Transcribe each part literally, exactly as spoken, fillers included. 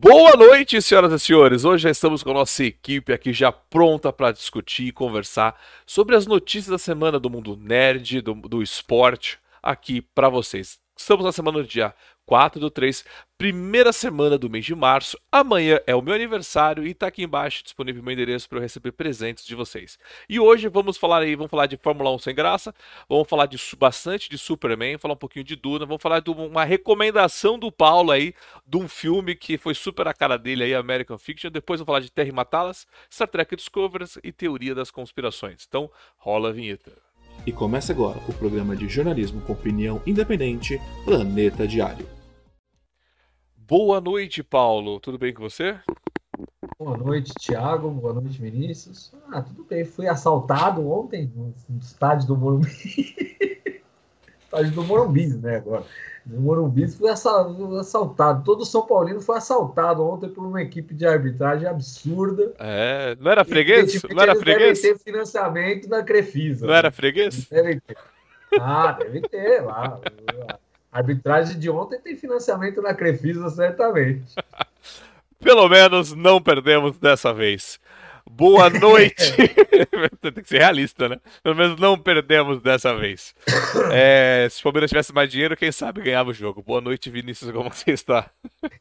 Boa noite, senhoras e senhores. Hoje já estamos com a nossa equipe aqui já pronta para discutir e conversar sobre as notícias da semana do mundo nerd, do, do esporte, aqui para vocês. Estamos na semana do dia quatro do três, primeira semana do mês de março. Amanhã é o meu aniversário e tá aqui embaixo disponível o meu endereço para eu receber presentes de vocês. E hoje vamos falar aí, vamos falar de Fórmula um sem graça, vamos falar de bastante de Superman, falar um pouquinho de Duna, vamos falar de uma recomendação do Paulo aí, de um filme que foi super a cara dele aí, American Fiction. Depois vamos falar de Terra e Matá-las, Star Trek Discovery e Teoria das Conspirações. Então, rola a vinheta. E começa agora o programa de jornalismo com opinião independente, Planeta Diário. Boa noite, Paulo. Tudo bem com você? Boa noite, Thiago. Boa noite, Vinícius. Ah, tudo bem. Fui assaltado ontem no estádio do Morumbi. estádio do Morumbi, né, agora. No Morumbi fui assaltado. Todo São Paulino foi assaltado ontem por uma equipe de arbitragem absurda. É, não era freguês? Não era freguês? Devem ter financiamento na Crefisa. Não era freguês? Devem ter. Ah, deve ter lá. A arbitragem de ontem tem financiamento na Crefisa, certamente. Pelo menos não perdemos dessa vez. Boa noite. Tem que ser realista, né? Pelo menos não perdemos dessa vez. É, se o Palmeiras tivesse mais dinheiro, quem sabe ganhava o jogo. Boa noite, Vinícius. Como você está?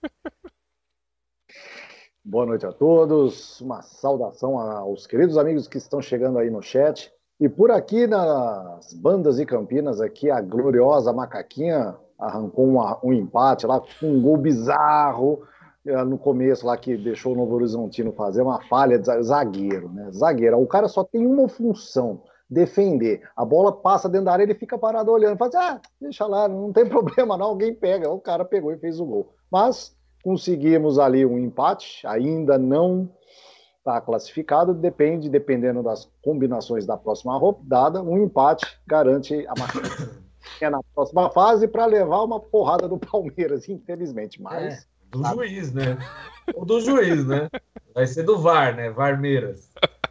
Boa noite a todos. Uma saudação aos queridos amigos que estão chegando aí no chat. E por aqui nas bandas e Campinas, aqui a gloriosa Macaquinha arrancou uma, um empate lá com um gol bizarro no começo lá que deixou o Novo Horizontino fazer uma falha de zagueiro, né? Zagueiro, o cara só tem uma função, defender. A bola passa dentro da área, ele fica parado olhando, faz, ah, deixa lá, não tem problema não, alguém pega. O cara pegou e fez o gol. Mas conseguimos ali um empate, ainda não está classificado, depende, dependendo das combinações da próxima rodada, um empate garante a marcação na próxima fase para levar uma porrada do Palmeiras, infelizmente, mas... É, do sabe? juiz, né? Ou do juiz, né? Vai ser do V A R, né? Varmeiras.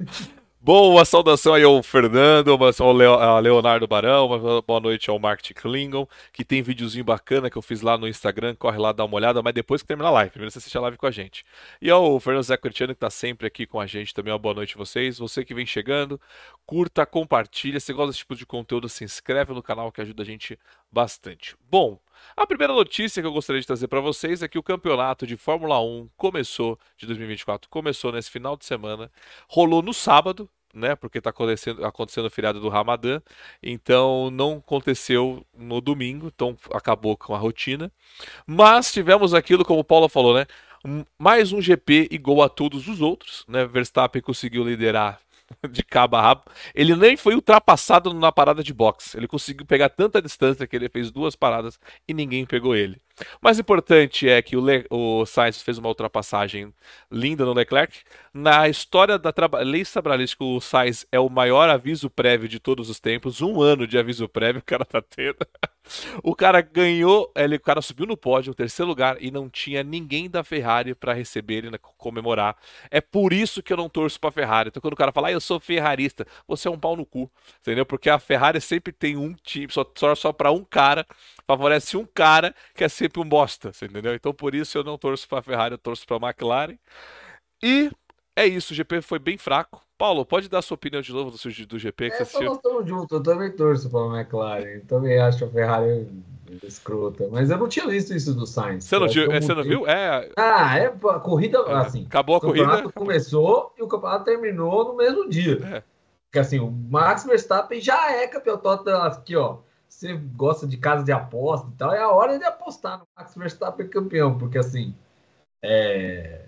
Boa saudação aí ao Fernando, ao Leonardo Barão, uma boa noite ao Mark Klingon, que tem videozinho bacana que eu fiz lá no Instagram, corre lá, dá uma olhada, mas depois que terminar a live, primeiro você assiste a live com a gente. E ao Fernando Zé Curtiano, que tá sempre aqui com a gente também, uma boa noite a vocês. Você que vem chegando, curta, compartilha, se gosta desse tipo de conteúdo, se inscreve no canal que ajuda a gente bastante. Bom, a primeira notícia que eu gostaria de trazer para vocês é que o campeonato de Fórmula um começou, de dois mil e vinte e quatro, começou nesse final de semana, rolou no sábado, né, porque está acontecendo, acontecendo o feriado do Ramadã, então não aconteceu no domingo, então acabou com a rotina. Mas tivemos aquilo, como o Paulo falou, né, mais um G P igual a todos os outros, né, Verstappen conseguiu liderar de cabo a rabo. Ele nem foi ultrapassado na parada de boxe. Ele conseguiu pegar tanta distância que ele fez duas paradas e ninguém pegou ele. O mais importante é que o, Le... o Sainz fez uma ultrapassagem linda no Leclerc. Na história da tra... lei trabalhística, o Sainz é o maior aviso prévio de todos os tempos. Um ano de aviso prévio o cara tá tendo. O cara ganhou, ele, o cara subiu no pódio, no terceiro lugar, e não tinha ninguém da Ferrari para receber ele, né, comemorar. É por isso que eu não torço pra Ferrari. Então quando o cara fala, ah, eu sou ferrarista, você é um pau no cu, entendeu? Porque a Ferrari sempre tem um time, só, só, só pra um cara, favorece um cara que é sempre um bosta, entendeu? Então por isso eu não torço pra Ferrari, eu torço pra McLaren. E é isso, o G P foi bem fraco. Paulo, pode dar a sua opinião de novo do, do G P que é, você assistiu? Nós estamos juntos, eu também torço para a McLaren, eu também acho a Ferrari escrota, mas eu não tinha visto isso do Sainz. Você não, tinha, você não viu? É... Ah, é a corrida, é, assim, acabou a corrida. O campeonato começou e o campeonato terminou no mesmo dia. É. Porque assim, o Max Verstappen já é campeão, aqui ó, você gosta de casa de aposta e tal, é a hora de apostar no Max Verstappen campeão, porque assim, é...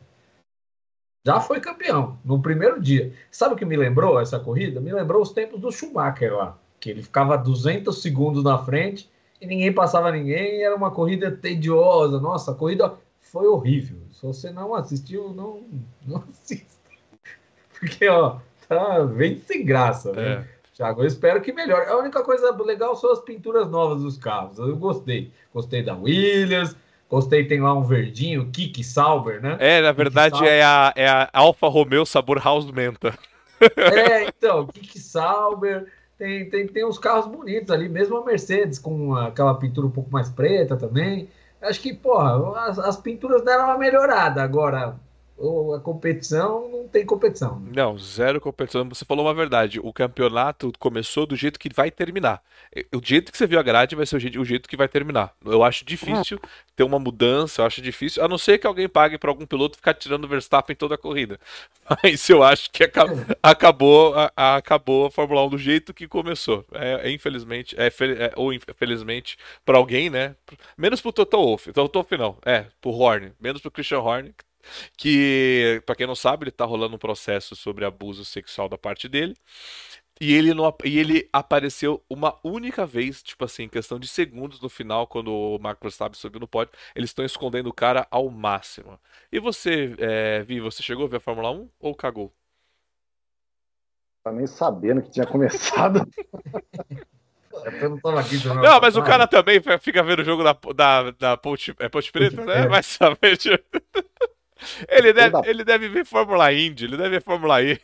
já foi campeão no primeiro dia. Sabe o que me lembrou essa corrida? Me lembrou os tempos do Schumacher lá, que ele ficava duzentos segundos na frente e ninguém passava ninguém, e era uma corrida tediosa. Nossa, a corrida foi horrível. Se você não assistiu, não, não assista. Porque, ó, tá bem sem graça, né? É. Thiago, eu espero que melhore. A única coisa legal são as pinturas novas dos carros. Eu gostei. Gostei da Williams. Gostei, tem lá um verdinho, Kiki Sauber, né? É, na verdade é a, é a Alfa Romeo sabor House Menta. É, então, Kiki Sauber, tem, tem, tem uns carros bonitos ali, mesmo a Mercedes com aquela pintura um pouco mais preta também. acho que, porra, as, as pinturas deram uma melhorada. Agora, o- a competição não tem competição. Né? Não, zero competição. Você falou uma verdade. O campeonato começou do jeito que vai terminar. E- O jeito que você viu a grade vai ser o jeito, o jeito que vai terminar. Eu acho difícil ter uma mudança, eu acho difícil, a não ser que alguém pague para algum piloto ficar tirando o Verstappen toda a corrida. Mas eu acho que aca- acabou, a, a- acabou a Fórmula um do jeito que começou. É, é, infelizmente, é, fel- é, ou infelizmente para alguém, né? Menos pro Toto Wolff. Toto Wolff não, é, pro Horner. Menos pro Christian Horner, que, pra quem não sabe, ele tá rolando um processo sobre abuso sexual da parte dele. E ele, não, ap- e ele apareceu uma única vez, tipo assim, em questão de segundos no final, quando o Max Verstappen subiu no pódio. Eles estão escondendo o cara ao máximo. E você, é, Vi, você chegou a ver a Fórmula um ou cagou? Tá nem sabendo que tinha começado. Eu não tava aqui semana Não, mas o cara passada. também fica vendo o jogo da, da, da Ponte, é Ponte Preta, né? É, Vai saber. tipo, Ele deve, Toda- ele deve ver Fórmula Indy, ele deve ver Fórmula E.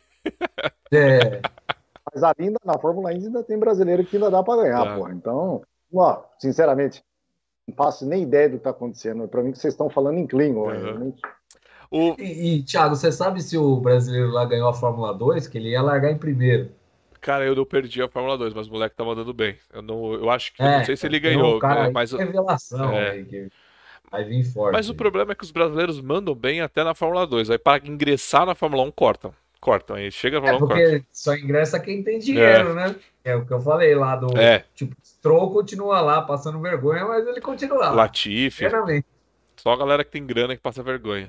é, Mas ali ainda, na Fórmula Indy ainda tem brasileiro que ainda dá para ganhar, Tá. porra. Então, ó, sinceramente, não faço nem ideia do que tá acontecendo. Para mim, que vocês estão falando em Klingon. Uhum. Eu nem- O, E, e, Thiago, você sabe se o brasileiro lá ganhou a Fórmula dois, que ele ia largar em primeiro? Cara, eu não perdi a Fórmula dois, mas o moleque tá mandando bem. Eu não, eu acho que, eu não É, sei se ele tem um ganhou, cara né, aí, mas, revelação é, aí, que vai vir mas o forte. problema é que os brasileiros mandam bem até na Fórmula dois. Aí para ingressar na Fórmula um, cortam. Cortam. Aí chega na É Fórmula um, cortam. porque só ingressa quem tem É, dinheiro, né? É o que eu falei lá do. é. Tipo, Stroll continua lá passando vergonha, mas ele continua lá. Latifi. Eternamente. Só a galera que tem grana que passa vergonha.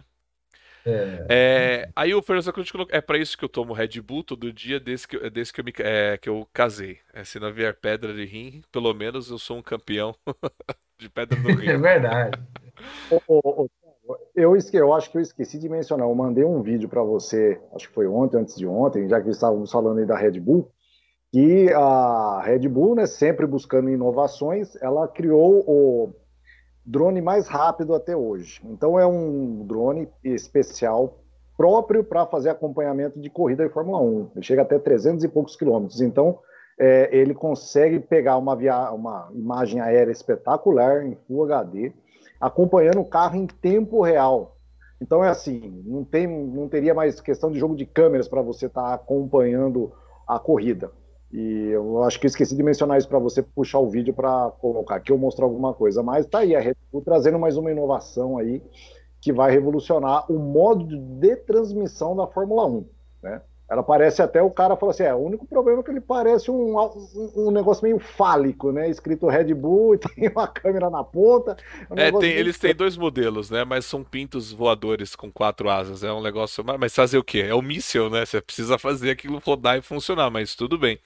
É, É, aí o Fernando Sacco colocou, é pra isso que eu tomo Red Bull todo dia desde que, desde que, eu, me, é, que eu casei. É, se não vier pedra de rim, pelo menos eu sou um campeão de pedra do rim. é verdade. Ô, ô, ô, Eu, esque... eu acho que eu esqueci de mencionar. Eu mandei um vídeo para você, acho que foi ontem, antes de ontem, já que estávamos falando aí da Red Bull, que a Red Bull, né, sempre buscando inovações, ela criou o drone mais rápido até hoje. Então é um drone especial próprio para fazer acompanhamento de corrida de Fórmula um. Ele chega até trezentos e poucos quilômetros. Então é, ele consegue pegar uma, via... uma imagem aérea espetacular em Full H D, acompanhando o carro em tempo real. Então é assim, não, tem, não teria mais questão de jogo de câmeras para você estar tá acompanhando a corrida. E eu acho que eu esqueci de mencionar isso para você puxar o vídeo para colocar aqui ou mostrar alguma coisa. Mas tá aí a Red Bull trazendo mais uma inovação aí que vai revolucionar o modo de transmissão da Fórmula um, né? Ela parece até, o cara falou assim, é, o único problema é que ele parece um, um, um negócio meio fálico, né? Escrito Red Bull e tem uma câmera na ponta. É um É, negócio tem, meio eles têm dois modelos, né? Mas são pintos voadores com quatro asas. É um negócio. Mas mas fazer o quê? É um míssil, né? Você precisa fazer aquilo rodar e funcionar, mas tudo bem.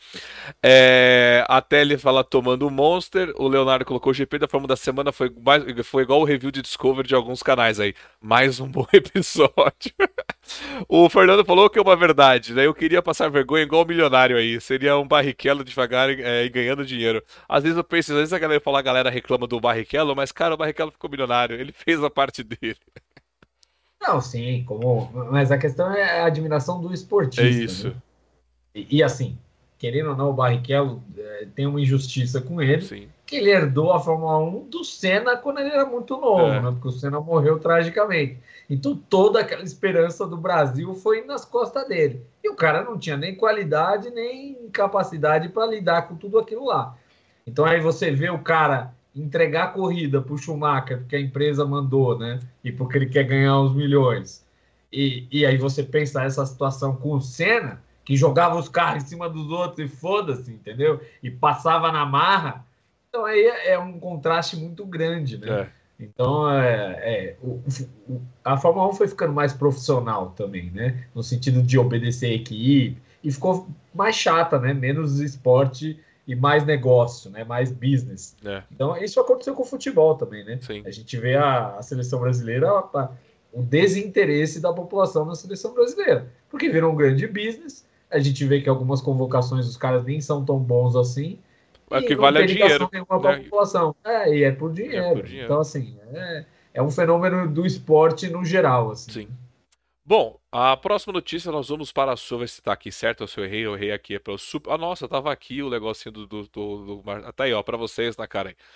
É, até ele fala tomando o Monster. O Leonardo colocou o G P da Fórmula da semana. Foi, mais, foi igual o review de Discovery de alguns canais aí. Mais um bom episódio. O Fernando falou que é uma verdade, né? Eu queria passar vergonha igual o milionário aí. Seria um Barrichello devagar é, e ganhando dinheiro. Às vezes eu penso, às vezes a galera fala, a galera reclama do Barrichello, mas cara, o Barrichello ficou milionário. Ele fez a parte dele. Não, sim, como. Mas a questão é a admiração do É esportista. isso. Né? E, e assim, querendo ou não, o Barrichello é, tem uma injustiça com ele, Sim. que ele herdou a Fórmula um do Senna quando ele era muito novo, É. né? Porque o Senna morreu tragicamente. Então toda aquela esperança do Brasil foi nas costas dele. E o cara não tinha nem qualidade, nem capacidade para lidar com tudo aquilo lá. Então aí você vê o cara entregar a corrida para o Schumacher, porque a empresa mandou, né? E porque ele quer ganhar os milhões. E, e aí você pensa essa situação com o Senna, que jogava os carros em cima dos outros e foda-se, entendeu? E passava na marra. Então aí é um contraste muito grande, né? É. Então é, é, o, o, a Fórmula um foi ficando mais profissional também, né? No sentido de obedecer a equipe, e ficou mais chata, né? Menos esporte e mais negócio, né? Mais business. É. Então isso aconteceu com o futebol também, né? Sim. A gente vê a, a seleção brasileira, a, o desinteresse da população na seleção brasileira, porque virou um grande business. A gente vê que algumas convocações os caras nem são tão bons assim. O que E não vale é tem dinheiro. ligação nenhuma para a Né? população. É, e é por dinheiro. É por dinheiro. Então, assim, é, é um fenômeno do esporte no geral. Assim. Sim. Bom, a próxima notícia nós vamos para a sua, ver se tá aqui certo ou se eu errei, eu errei aqui, é para o Super... Ah, nossa, tava aqui o negocinho do... do, do, do... Ah, tá aí, ó, para vocês na cara aí.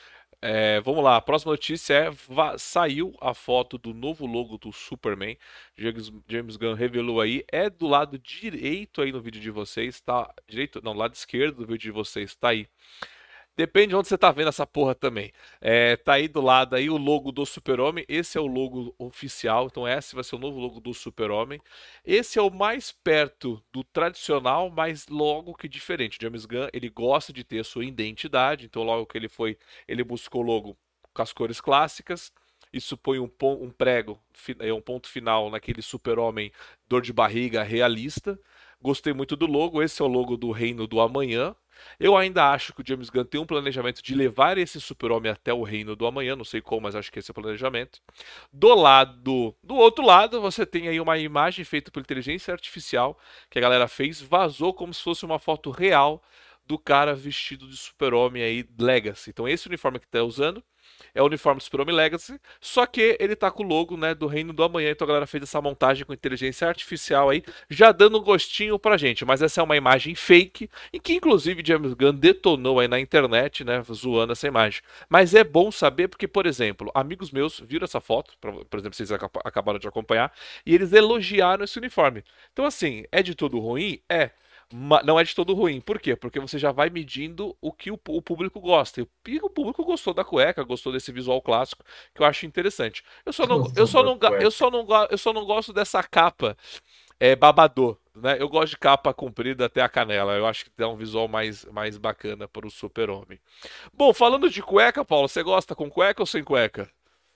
É, vamos lá, a próxima notícia é: va- saiu a foto do novo logo do Superman. James, James Gunn revelou aí, é do lado direito aí no vídeo de vocês, tá? Direito, não, lado esquerdo do vídeo de vocês, tá aí. Depende de onde você tá vendo essa porra também. É, tá aí do lado aí o logo do Super-Homem. Esse é o logo oficial. Então esse vai ser o novo logo do Super-Homem. Esse é o mais perto do tradicional, mas logo que diferente. O James Gunn, ele gosta de ter a sua identidade. Então logo que ele foi, ele buscou o logo com as cores clássicas. Isso põe um, pon- um prego, fi- é um ponto final naquele Super-Homem dor de barriga realista. Gostei muito do logo. Esse é o logo do Reino do Amanhã. Eu ainda acho que o James Gunn tem um planejamento de levar esse Super-Homem até o Reino do Amanhã, não sei como, mas acho que esse é o planejamento. Do lado, do outro lado, você tem aí uma imagem feita por inteligência artificial que a galera fez, vazou como se fosse uma foto real do cara vestido de Super-Homem aí Legacy. Então esse uniforme que tá usando é o uniforme do Super-Homem Legacy, só que ele tá com o logo, né, do Reino do Amanhã. Então a galera fez essa montagem com inteligência artificial aí, já dando um gostinho pra gente. Mas essa é uma imagem fake, e que inclusive James Gunn detonou aí na internet, né, zoando essa imagem. Mas é bom saber porque, por exemplo, amigos meus viram essa foto, por exemplo, vocês acabaram de acompanhar, e eles elogiaram esse uniforme. Então assim, é de todo ruim? É. Não é de todo ruim. Por quê? Porque você já vai medindo o que o, o público gosta. E o público gostou da cueca, gostou desse visual clássico, que eu acho interessante. Eu só não, eu Gostou só da não, eu cueca. só não, eu só não gosto dessa capa é, babador, né? Eu gosto de capa comprida até a canela. Eu acho que dá um visual mais, mais bacana para o Super-Homem. Bom, falando de cueca, Paulo, você gosta com cueca ou sem cueca?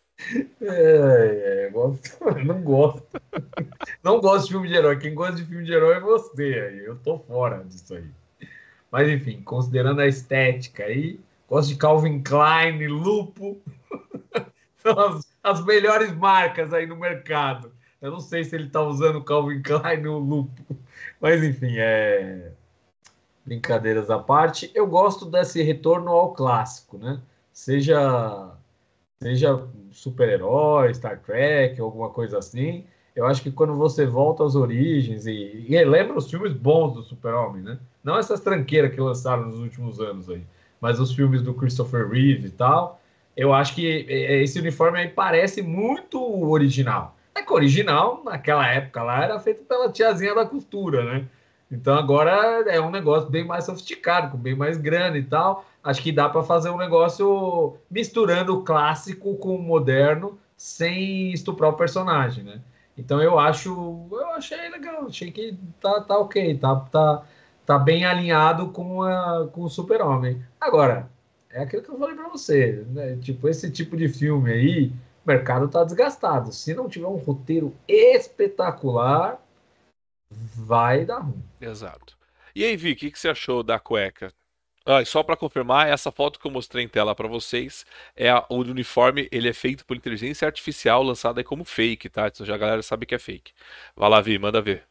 É, é, gosto, não gosto. Não gosto de filme de herói. Quem gosta de filme de herói é você aí. Eu tô fora disso aí. Mas enfim, considerando a estética aí, gosto de Calvin Klein, Lupo. São as, as melhores marcas aí no mercado. Eu não sei se ele tá usando o Calvin Klein ou Lupo. Mas enfim, é. Brincadeiras à parte, eu gosto desse retorno ao clássico, né? Seja seja super-herói, Star Trek, alguma coisa assim. Eu acho que quando você volta às origens e, e relembra os filmes bons do Super-Homem, né? Não essas tranqueiras que lançaram nos últimos anos aí, mas os filmes do Christopher Reeve e tal, eu acho que esse uniforme aí parece muito original. É que o original, naquela época lá, era feito pela tiazinha da costura, né? Então agora é um negócio bem mais sofisticado, com bem mais grana e tal. Acho que dá para fazer um negócio misturando o clássico com o moderno sem estuprar o personagem, né? Então eu acho, eu achei legal, achei que tá, tá ok, tá, tá, tá bem alinhado com, a, com o Super-Homem. Agora, é aquilo que eu falei para você, né? Tipo, esse tipo de filme aí, o mercado tá desgastado. Se não tiver um roteiro espetacular, vai dar ruim. Exato. E aí, Vi, o que, que você achou da cueca? Ah, e só para confirmar, essa foto que eu mostrei em tela para vocês é a- o uniforme, ele é feito por inteligência artificial, lançado aí como fake, tá? Então já a galera sabe que é fake. Vai lá, Vi, manda ver.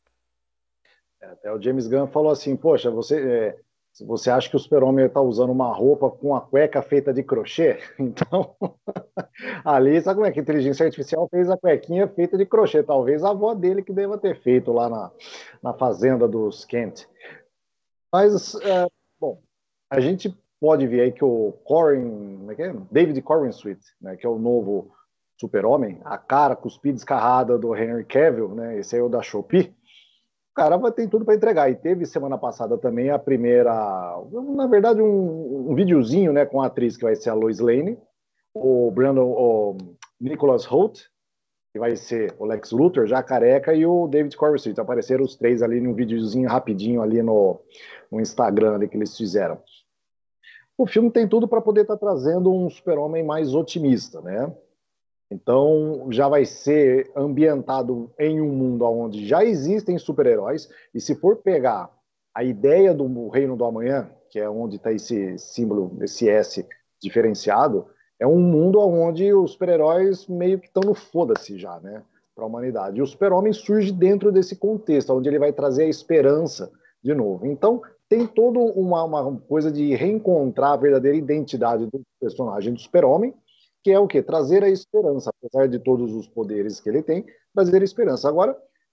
Até o James Gunn falou assim, poxa, você, é, se você acha que o Super-Homem está usando uma roupa com a cueca feita de crochê? Então, ali, sabe como é que a inteligência artificial fez a cuequinha feita de crochê? Talvez a avó dele que deva ter feito lá na, na fazenda dos Kent. Mas, é, bom, a gente pode ver aí que o Corey, como é que é? David Corenswet, né, que é o novo Super-Homem, a cara cuspida escarrada do Henry Cavill, né, esse aí é o da Shopee, o cara vai ter tudo para entregar. E teve semana passada também a primeira, na verdade, um, um videozinho, né, com a atriz que vai ser a Lois Lane, o Brandon, o Nicholas Hoult, que vai ser o Lex Luthor, já careca, e o David Corenswet. Apareceram os três ali num videozinho rapidinho ali no, no Instagram ali que eles fizeram. O filme tem tudo para poder estar tá trazendo um super-homem mais otimista, né? Então, já vai ser ambientado em um mundo onde já existem super-heróis, e se for pegar a ideia do Reino do Amanhã, que é onde está esse símbolo, esse S diferenciado, é um mundo onde os super-heróis meio que estão no foda-se já, né, para a humanidade. E o super-homem surge dentro desse contexto, onde ele vai trazer a esperança de novo. Então, tem toda uma, uma coisa de reencontrar a verdadeira identidade do personagem do super-homem, que é o quê? Trazer a esperança, apesar de todos os poderes que ele tem, trazer a esperança. Agora,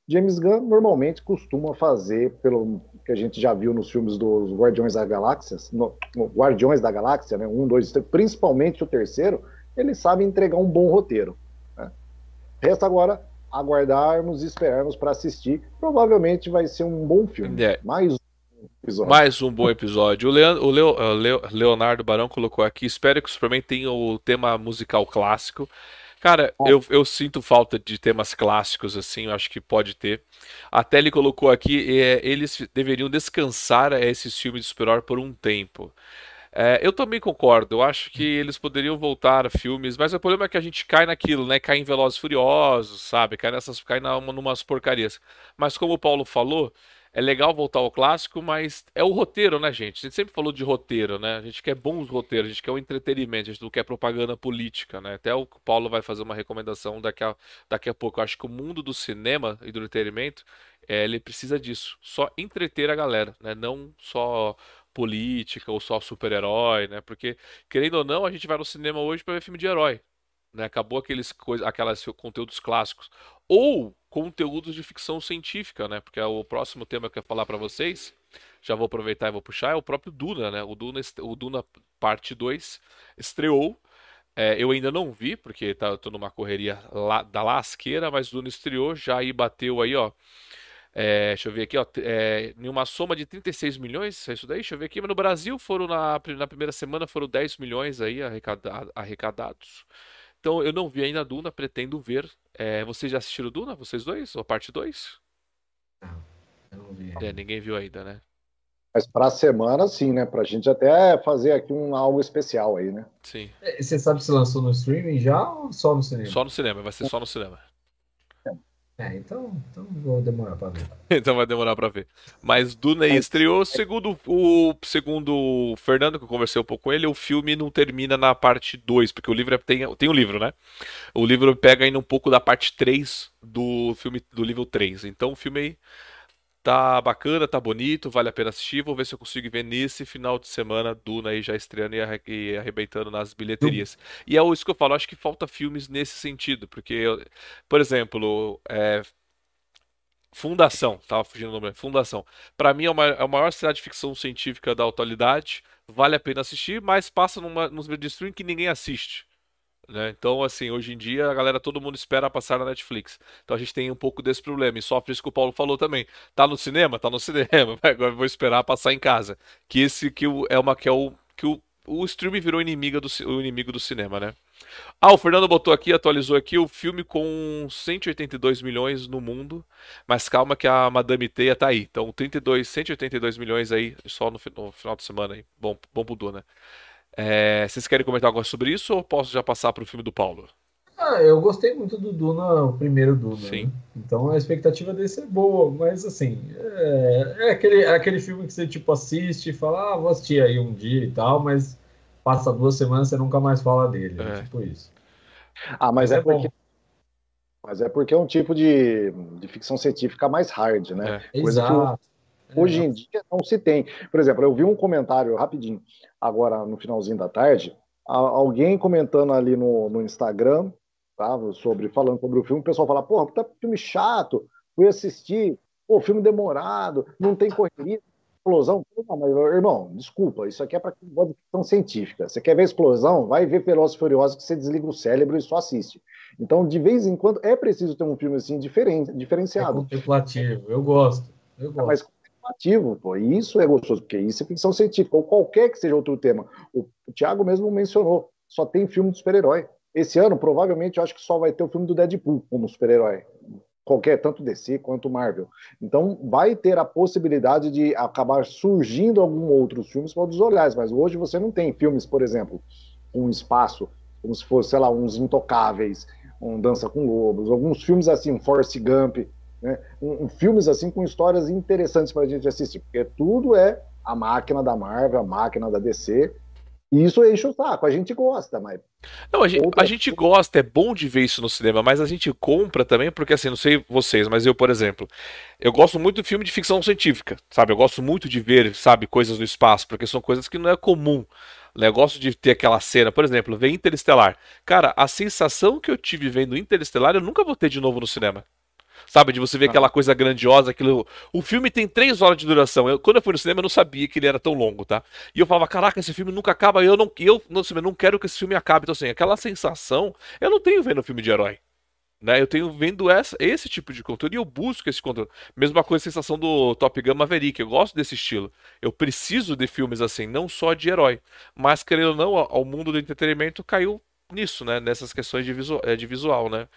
James Gunn normalmente costuma fazer, pelo que a gente já viu nos filmes dos Guardiões da Galáxia, no, no Guardiões da Galáxia, né? Um, dois, três, principalmente o terceiro, ele sabe entregar um bom roteiro. Né? Resta agora aguardarmos e esperarmos para assistir. Provavelmente vai ser um bom filme. É. Mais um episódio. Mais um bom episódio. O, Leon, o Leo, uh, Leo, Leonardo Barão colocou aqui: espero que o Superman tenha o tema musical clássico. Cara, eu, eu sinto falta de temas clássicos, assim, eu acho que pode ter. Até ele colocou aqui, é, eles deveriam descansar é, esses filmes de super-herói por um tempo. É, eu também concordo, eu acho que eles poderiam voltar a filmes, mas o problema é que a gente cai naquilo, né? Cai em Velozes e Furiosos, sabe? Cai nessas, cai na, numas porcarias. Mas como o Paulo falou, é legal voltar ao clássico, mas é o roteiro, né, gente? A gente sempre falou de roteiro, né? A gente quer bons roteiros, a gente quer o entretenimento, a gente não quer propaganda política, né? Até o Paulo vai fazer uma recomendação daqui a, daqui a pouco. Eu acho que o mundo do cinema e do entretenimento, é, ele precisa disso. Só entreter a galera, né? Não só política ou só super-herói, né? Porque, querendo ou não, a gente vai no cinema hoje para ver filme de herói, né? Acabou aqueles coisa, aquelas conteúdos clássicos. Ou conteúdos de ficção científica, né? Porque é o próximo tema que eu ia falar para vocês, já vou aproveitar e vou puxar, é o próprio Duna, né? O Duna, o Duna parte dois estreou. É, eu ainda não vi, porque tá, eu tô numa correria lá, da lasqueira, mas o Duna estreou, já aí bateu aí, ó. É, deixa eu ver aqui, ó, é, em uma soma de trinta e seis milhões, é isso daí? Deixa eu ver aqui, mas no Brasil foram na, na primeira semana foram dez milhões aí arrecada, arrecadados. Então eu não vi ainda a Duna, pretendo ver. É, vocês já assistiram Duna, vocês dois? Ou a parte dois? Não, eu não vi. É, ninguém viu ainda, né? Mas para a semana, sim, né? Para a gente até fazer aqui um algo especial aí, né? Sim. É, você sabe se lançou no streaming já ou só no cinema? Só no cinema, vai ser só no cinema. É, então, então vou demorar para ver. Então vai demorar pra ver. Mas Duna aí estreou, segundo o segundo o Fernando, que eu conversei um pouco com ele, o filme não termina na parte dois, porque o livro é, tem, tem um livro, né? O livro pega ainda um pouco da parte três do filme do livro três. Então o filme aí tá bacana, tá bonito, vale a pena assistir. Vou ver se eu consigo ver nesse final de semana Duna aí já estreando e, arre e arrebentando nas bilheterias. E é isso que eu falo, acho que falta filmes nesse sentido, porque, eu, por exemplo, é, Fundação, tava fugindo o nome, Fundação. Pra mim é, uma, é a maior série de ficção científica da atualidade, vale a pena assistir, mas passa numa, nos vídeos de streaming que ninguém assiste. Né? Então, assim, hoje em dia a galera, todo mundo espera passar na Netflix. Então a gente tem um pouco desse problema. E sofre isso que o Paulo falou também. Tá no cinema? Tá no cinema. Agora eu vou esperar passar em casa. Que esse que o, é uma que é o que o, o streaming virou inimigo do, o inimigo do cinema, né? Ah, o Fernando botou aqui, atualizou aqui o filme com cento e oitenta e dois milhões no mundo. Mas calma que a Madame Teia tá aí. Então, trinta e dois, cento e oitenta e dois milhões aí só no, no final de semana aí. Bom, bom pro Duna. É, vocês querem comentar algo sobre isso ou posso já passar para o filme do Paulo? Ah, eu gostei muito do Duna, o primeiro Duna. Sim. Né? Então a expectativa desse é boa, mas assim, é, é, aquele, é aquele filme que você tipo assiste e fala, ah, vou assistir aí um dia e tal, mas passa duas semanas e você nunca mais fala dele. É, é tipo isso. Ah, mas, mas é, é porque. Mas é porque é um tipo de, de ficção científica mais hard, né? É. Coisa Exato. que hoje em dia não se tem. Por exemplo, eu vi um comentário rapidinho, agora no finalzinho da tarde, alguém comentando ali no, no Instagram, tá, sobre, falando sobre o filme, o pessoal fala, porra, tá filme chato, fui assistir, pô, filme demorado, não tem correria, explosão. Não, mas, irmão, desculpa, isso aqui é para quem gosta de ficção científica. Você quer ver explosão? Vai ver Velozes e Furiosos que você desliga o cérebro e só assiste. Então, de vez em quando, é preciso ter um filme assim diferente, diferenciado. É contemplativo, eu gosto, eu gosto. Mas ativo, pô, e isso é gostoso, porque isso é ficção científica, ou qualquer que seja outro tema. O, o Thiago mesmo mencionou, só tem filme de super-herói. Esse ano, provavelmente, eu acho que só vai ter o filme do Deadpool como super-herói. Qualquer, tanto D C quanto Marvel. Então, vai ter a possibilidade de acabar surgindo alguns outros filmes para os olhares, mas hoje você não tem filmes, por exemplo, um espaço, como se fosse, sei lá, uns Intocáveis, um Dança com Lobos, alguns filmes assim, um Forrest Gump, né? Um, um, filmes assim com histórias interessantes para a gente assistir, porque tudo é a máquina da Marvel, a máquina da D C, e isso enche o saco, a gente gosta, mas... Não, a gente, outra... a gente gosta, é bom de ver isso no cinema, mas a gente compra também, porque assim, não sei vocês, mas eu, por exemplo, eu gosto muito de filme de ficção científica, sabe? Eu gosto muito de ver, sabe, coisas do espaço, porque são coisas que não é comum. Eu gosto de ter aquela cena, por exemplo, ver Interestelar. Cara, a sensação que eu tive vendo Interestelar, eu nunca vou ter de novo no cinema. Sabe, de você ver aquela coisa grandiosa, aquilo... O filme tem três horas de duração. Eu, quando eu fui no cinema, eu não sabia que ele era tão longo, tá? E eu falava, caraca, esse filme nunca acaba. Eu não, eu, não, eu não quero que esse filme acabe. Então, assim, aquela sensação, eu não tenho vendo filme de herói. Né? Eu tenho vendo essa, esse tipo de conteúdo e eu busco esse conteúdo. Mesma coisa, a sensação do Top Gun Maverick. Eu gosto desse estilo. Eu preciso de filmes assim, não só de herói. Mas, querendo ou não, ao mundo do entretenimento caiu nisso, né? Nessas questões de, visu de visual, né?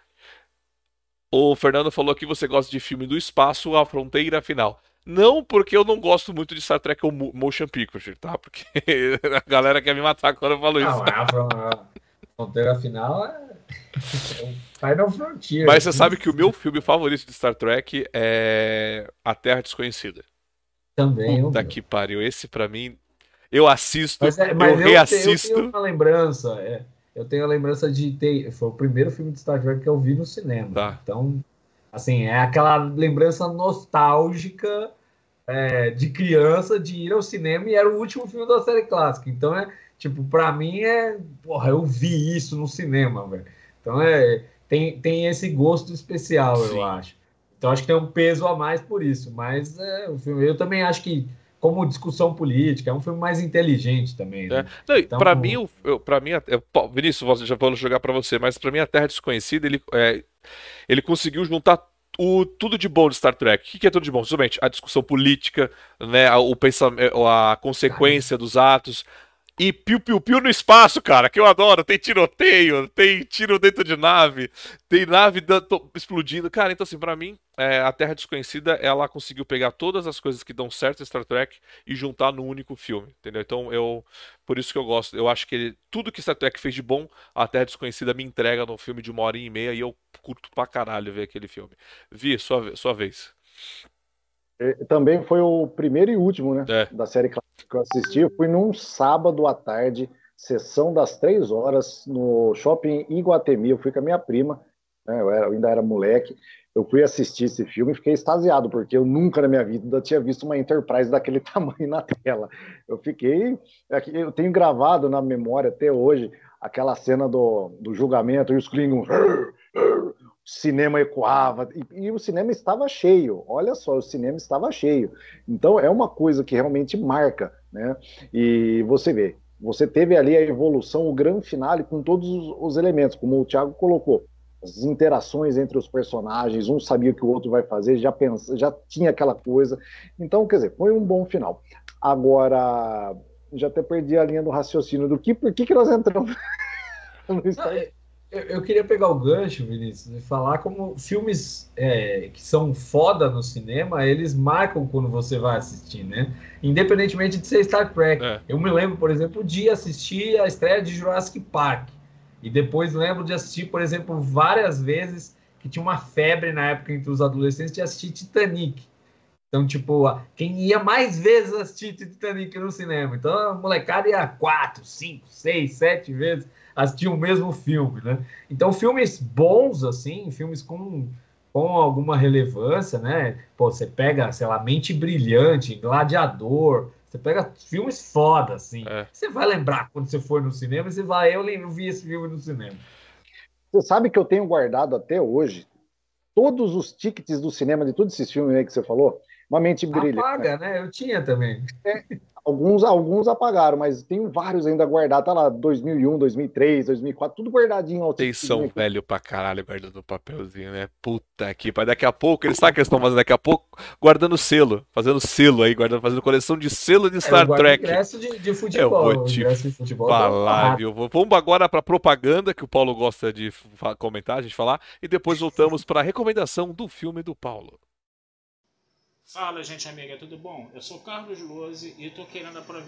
O Fernando falou que você gosta de filme do espaço, A Fronteira Final. Não porque eu não gosto muito de Star Trek ou Motion Picture, tá? Porque a galera quer me matar quando eu falo isso. Não, a Fronteira Final é Final Frontier. Mas você sabe que o meu filme favorito de Star Trek é A Terra Desconhecida. Também. Puta que pariu. Esse pra mim, eu assisto, mas, é, mas eu, eu reassisto. Eu tenho uma lembrança, é. Eu tenho a lembrança de ter. Foi o primeiro filme de Star Trek que eu vi no cinema. Tá. Então, assim, é aquela lembrança nostálgica é, de criança de ir ao cinema e era o último filme da série clássica. Então, é tipo, pra mim é. Porra, eu vi isso no cinema, velho. Então, é, tem, tem esse gosto especial, Sim. eu acho. Então, acho que tem um peso a mais por isso. Mas é, o filme, eu também acho que. Como discussão política, é um filme mais inteligente também. Né? É. Não, então, pra mim, eu, pra mim, eu, Vinícius, já vou jogar pra você, mas pra mim a Terra Desconhecida, ele, é, ele conseguiu juntar o, tudo de bom de Star Trek. O que, que é tudo de bom? Justamente a discussão política, né, o pensamento, a consequência dos atos. E piu-piu-piu no espaço, cara, que eu adoro. Tem tiroteio, tem tiro dentro de nave, tem nave explodindo. Cara, então assim, pra mim, é, a Terra Desconhecida, ela conseguiu pegar todas as coisas que dão certo em Star Trek e juntar num único filme, entendeu? Então, eu, por isso que eu gosto. Eu acho que ele, tudo que Star Trek fez de bom, a Terra Desconhecida me entrega num filme de uma hora e meia e eu curto pra caralho ver aquele filme. Vi, sua, sua vez. Também foi o primeiro e último, né, é. da série clássica que eu assisti. Eu fui num sábado à tarde, sessão das três horas, no shopping Iguatemi. Eu fui com a minha prima, né, eu, era, eu ainda era moleque. Eu fui assistir esse filme e fiquei extasiado, porque eu nunca na minha vida tinha visto uma Enterprise daquele tamanho na tela. Eu fiquei... Eu tenho gravado na memória até hoje aquela cena do, do julgamento e os Klingons... O cinema ecoava, e, e o cinema estava cheio, olha só, o cinema estava cheio. Então é uma coisa que realmente marca, né? E você vê, você teve ali a evolução, o grande finale com todos os, os elementos, como o Thiago colocou, as interações entre os personagens, um sabia o que o outro vai fazer, já, pensa, já tinha aquela coisa. Então, quer dizer, foi um bom final. Agora, já até perdi a linha do raciocínio do que, por que, que nós entramos no Instagram. Eu, eu queria pegar o gancho, Vinícius, e falar como filmes é, que são foda no cinema, eles marcam quando você vai assistir, né? Independentemente de ser Star Trek. É. Eu me lembro, por exemplo, de assistir a estreia de Jurassic Park. E depois lembro de assistir, por exemplo, várias vezes que tinha uma febre na época entre os adolescentes de assistir Titanic. Então, tipo, quem ia mais vezes assistir Titanic no cinema? Então, a molecada ia quatro, cinco, seis, sete vezes assistir o mesmo filme, né? Então, filmes bons, assim, filmes com, com alguma relevância, né? Pô, você pega, sei lá, Mente Brilhante, Gladiador, você pega filmes foda, assim. É. Você vai lembrar quando você for no cinema, você vai, eu, lembro, eu vi esse filme no cinema. Você sabe que eu tenho guardado até hoje todos os tickets do cinema de todos esses filmes aí que você falou? Uma Mente Brilhante. Apaga, né? Eu tinha também. É, alguns, alguns apagaram, mas tem vários ainda guardados. Tá lá, dois mil e um, dois mil e três, dois mil e quatro, tudo guardadinho. Vocês são velho pra caralho guardando papelzinho, né? Puta que pariu. Daqui a pouco, eles sabem o que eles estão fazendo daqui a pouco? Guardando selo. Fazendo selo aí, guardando, fazendo coleção de selo de Star é, Trek. Ingresso de, de futebol. Eu vou te de futebol falar, viu? Vamos agora pra propaganda, que o Paulo gosta de comentar, a gente falar, e depois voltamos pra recomendação do filme do Paulo. Fala, gente amiga, tudo bom? Eu sou Carlos Lose e tô querendo aproveitar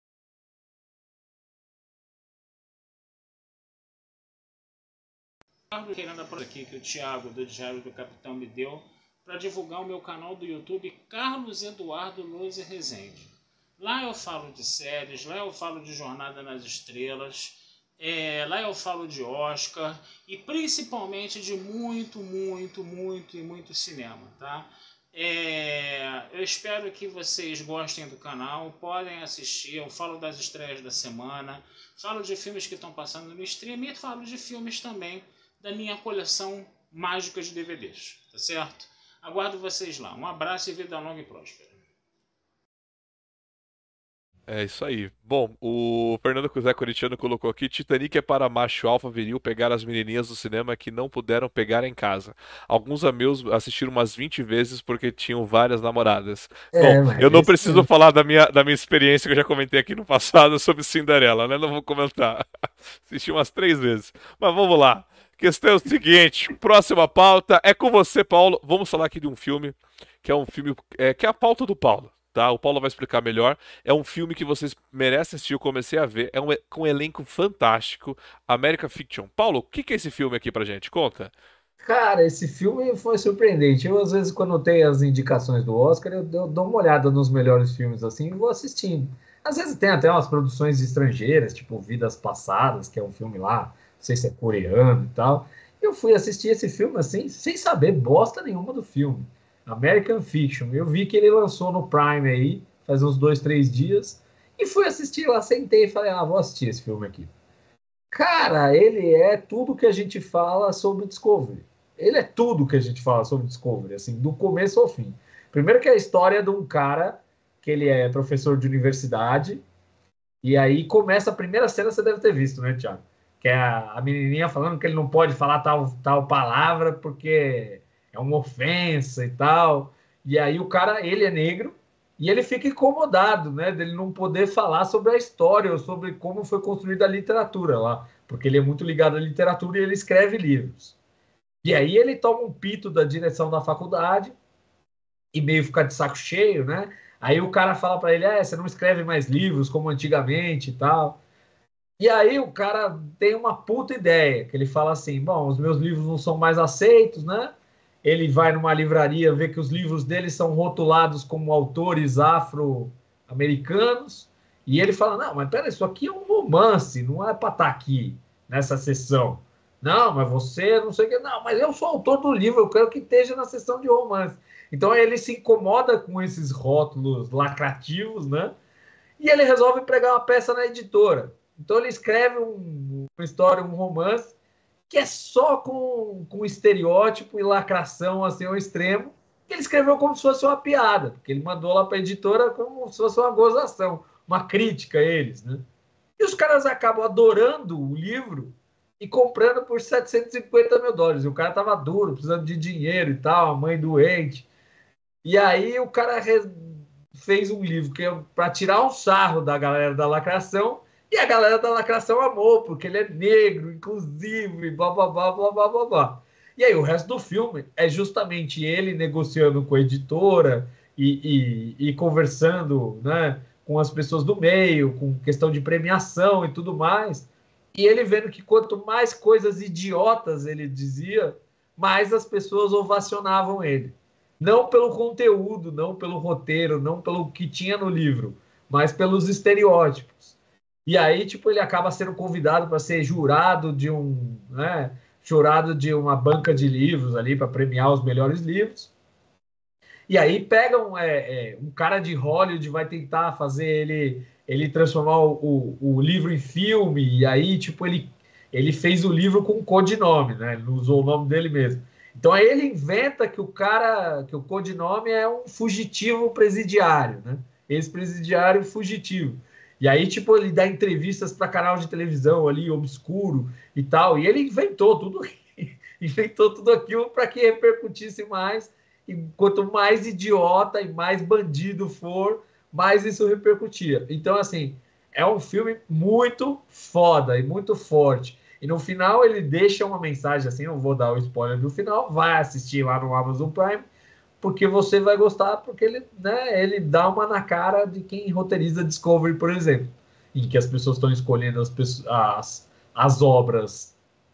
querendo aproveitar aqui que o Thiago do Diário do Capitão me deu para divulgar o meu canal do YouTube Carlos Eduardo Lose Rezende. Lá eu falo de séries, lá eu falo de Jornada nas Estrelas, é, lá eu falo de Oscar e principalmente de muito, muito, muito e muito cinema, tá? É, eu espero que vocês gostem do canal, podem assistir, eu falo das estreias da semana, falo de filmes que estão passando no stream e falo de filmes também da minha coleção mágicas de D V Ds, tá certo? Aguardo vocês lá. Um abraço e vida longa e próspera. É isso aí. Bom, o Fernando José Coritiano colocou aqui: Titanic é para macho alfa viril pegar as menininhas do cinema que não puderam pegar em casa. Alguns amigos assistiram umas vinte vezes porque tinham várias namoradas. É, Bom, eu não isso preciso mesmo. falar da minha, da minha experiência que eu já comentei aqui no passado sobre Cinderela, né? Não vou comentar. Assisti umas três vezes. Mas vamos lá. Questão é o seguinte: próxima pauta é com você, Paulo. Vamos falar aqui de um filme que é um filme é, que é a pauta do Paulo. Tá? O Paulo vai explicar melhor. É um filme que vocês merecem assistir. Eu comecei a ver. É um, com um elenco fantástico. American Fiction. Paulo, o que, que é esse filme aqui pra gente? Conta. Cara, esse filme foi surpreendente. Eu, às vezes, quando tem as indicações do Oscar, eu, eu dou uma olhada nos melhores filmes assim e vou assistindo. Às vezes tem até umas produções estrangeiras, tipo Vidas Passadas, que é um filme lá, não sei se é coreano e tal. Eu fui assistir esse filme assim, sem saber bosta nenhuma do filme. American Fiction. Eu vi que ele lançou no Prime aí, faz uns dois, três dias, e fui assistir lá, sentei e falei, ah, vou assistir esse filme aqui. Cara, ele é tudo que a gente fala sobre Discovery. Ele é tudo que a gente fala sobre Discovery, assim, do começo ao fim. Primeiro que é a história de um cara que ele é professor de universidade, e aí começa a primeira cena, você deve ter visto, né, Thiago? Que é a, a menininha falando que ele não pode falar tal, tal palavra porque é uma ofensa e tal. E aí o cara, ele é negro, e ele fica incomodado, né, dele não poder falar sobre a história ou sobre como foi construída a literatura lá, porque ele é muito ligado à literatura e ele escreve livros. E aí ele toma um pito da direção da faculdade e meio fica de saco cheio, né? Aí o cara fala para ele, é, você não escreve mais livros como antigamente e tal. E aí o cara tem uma puta ideia, que ele fala assim, bom, os meus livros não são mais aceitos, né? Ele vai numa livraria, vê que os livros dele são rotulados como autores afro-americanos, e ele fala, não, mas peraí, isso aqui é um romance, não é para estar aqui nessa sessão. Não, mas você não sei o que. Não, mas eu sou autor do livro, eu quero que esteja na sessão de romance. Então ele se incomoda com esses rótulos lacrativos, né? E ele resolve pregar uma peça na editora. Então ele escreve um, uma história, um romance, que é só com, com estereótipo e lacração assim, ao extremo, que ele escreveu como se fosse uma piada, porque ele mandou lá para a editora como se fosse uma gozação, uma crítica a eles, né? E os caras acabam adorando o livro e comprando por setecentos e cinquenta mil dólares. E o cara tava duro, precisando de dinheiro e tal, a mãe doente. E aí o cara fez um livro que é para tirar um sarro da galera da lacração, e a galera da lacração amou, porque ele é negro, inclusivo, e blá, blá, blá, blá, blá, blá, blá. E aí o resto do filme é justamente ele negociando com a editora e, e, e conversando, né, com as pessoas do meio, com questão de premiação e tudo mais. E ele vendo que quanto mais coisas idiotas ele dizia, mais as pessoas ovacionavam ele. Não pelo conteúdo, não pelo roteiro, não pelo que tinha no livro, mas pelos estereótipos. E aí, tipo, ele acaba sendo convidado para ser jurado de um, né, jurado de uma banca de livros ali para premiar os melhores livros. E aí pegam é, é, um cara de Hollywood, vai tentar fazer ele, ele transformar o, o, o livro em filme, e aí, tipo, ele, ele fez o livro com codinome, né? Ele não usou o nome dele mesmo. Então aí ele inventa que o cara, que o codinome é um fugitivo presidiário, né? Ex-presidiário fugitivo. E aí, tipo, ele dá entrevistas para canal de televisão ali, obscuro e tal. E ele inventou tudo, inventou tudo aquilo para que repercutisse mais. E quanto mais idiota e mais bandido for, mais isso repercutia. Então, assim, é um filme muito foda e muito forte. E no final ele deixa uma mensagem assim, não vou dar o spoiler do final, vai assistir lá no Amazon Prime, porque você vai gostar, porque ele, né, ele dá uma na cara de quem roteiriza Discovery, por exemplo, em que as pessoas estão escolhendo as, pessoas, as, as obras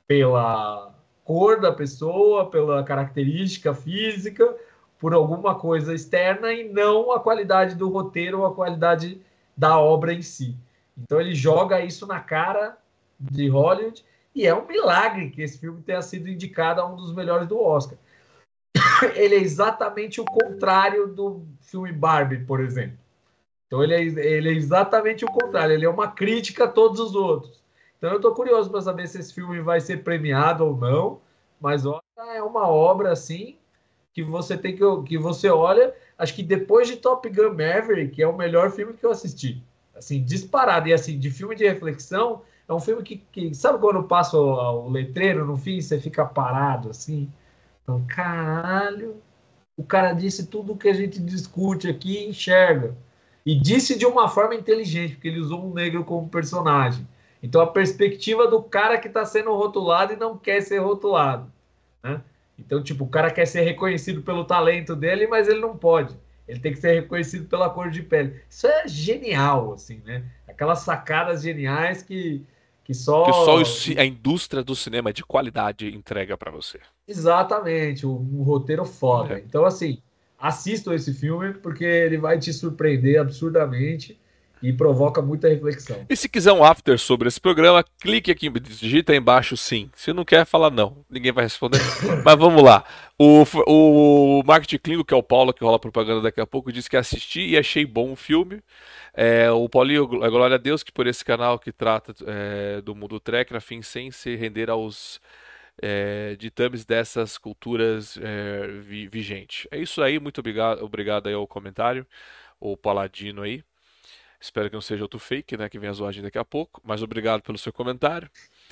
pela cor da pessoa, pela característica física, por alguma coisa externa e não a qualidade do roteiro ou a qualidade da obra em si. Então ele joga isso na cara de Hollywood e é um milagre que esse filme tenha sido indicado a um dos melhores do Oscar. Ele é exatamente o contrário do filme Barbie, por exemplo. Então ele é, ele é exatamente o contrário, ele é uma crítica a todos os outros. Então eu estou curioso para saber se esse filme vai ser premiado ou não, mas ó, É uma obra assim que você tem que que você olha, acho que depois de Top Gun Maverick, que é o melhor filme que eu assisti. Assim, disparado e assim, de filme de reflexão, é um filme que, que sabe quando passa o, o letreiro no fim, você fica parado assim, então, caralho, o cara disse tudo que a gente discute aqui e enxerga. E disse de uma forma inteligente, porque ele usou um negro como personagem. Então a perspectiva do cara que está sendo rotulado e não quer ser rotulado, né? Então, tipo, o cara quer ser reconhecido pelo talento dele, mas ele não pode. Ele tem que ser reconhecido pela cor de pele. Isso é genial, assim, né? Aquelas sacadas geniais que, que Que só só. a indústria do cinema de qualidade entrega para você. Exatamente, um, um roteiro foda. É. Então, assim, assistam esse filme porque ele vai te surpreender absurdamente e provoca muita reflexão. E se quiser um after sobre esse programa, clique aqui, digita aí embaixo sim. Se não quer, fala não. Ninguém vai responder. Mas vamos lá. O, o Marketing Clingo, que é o Paulo, que rola propaganda daqui a pouco, disse que assisti e achei bom o filme. É, o Paulinho, glória a Deus, que por esse canal que trata é, do mundo trek, na fim, sem se render aos é, ditames dessas culturas é, vi, vigentes. É isso aí, muito obrigado, obrigado aí ao comentário, o Paladino aí. Espero que não seja outro fake, né? Que venha a zoagem daqui a pouco. Mas obrigado pelo seu comentário.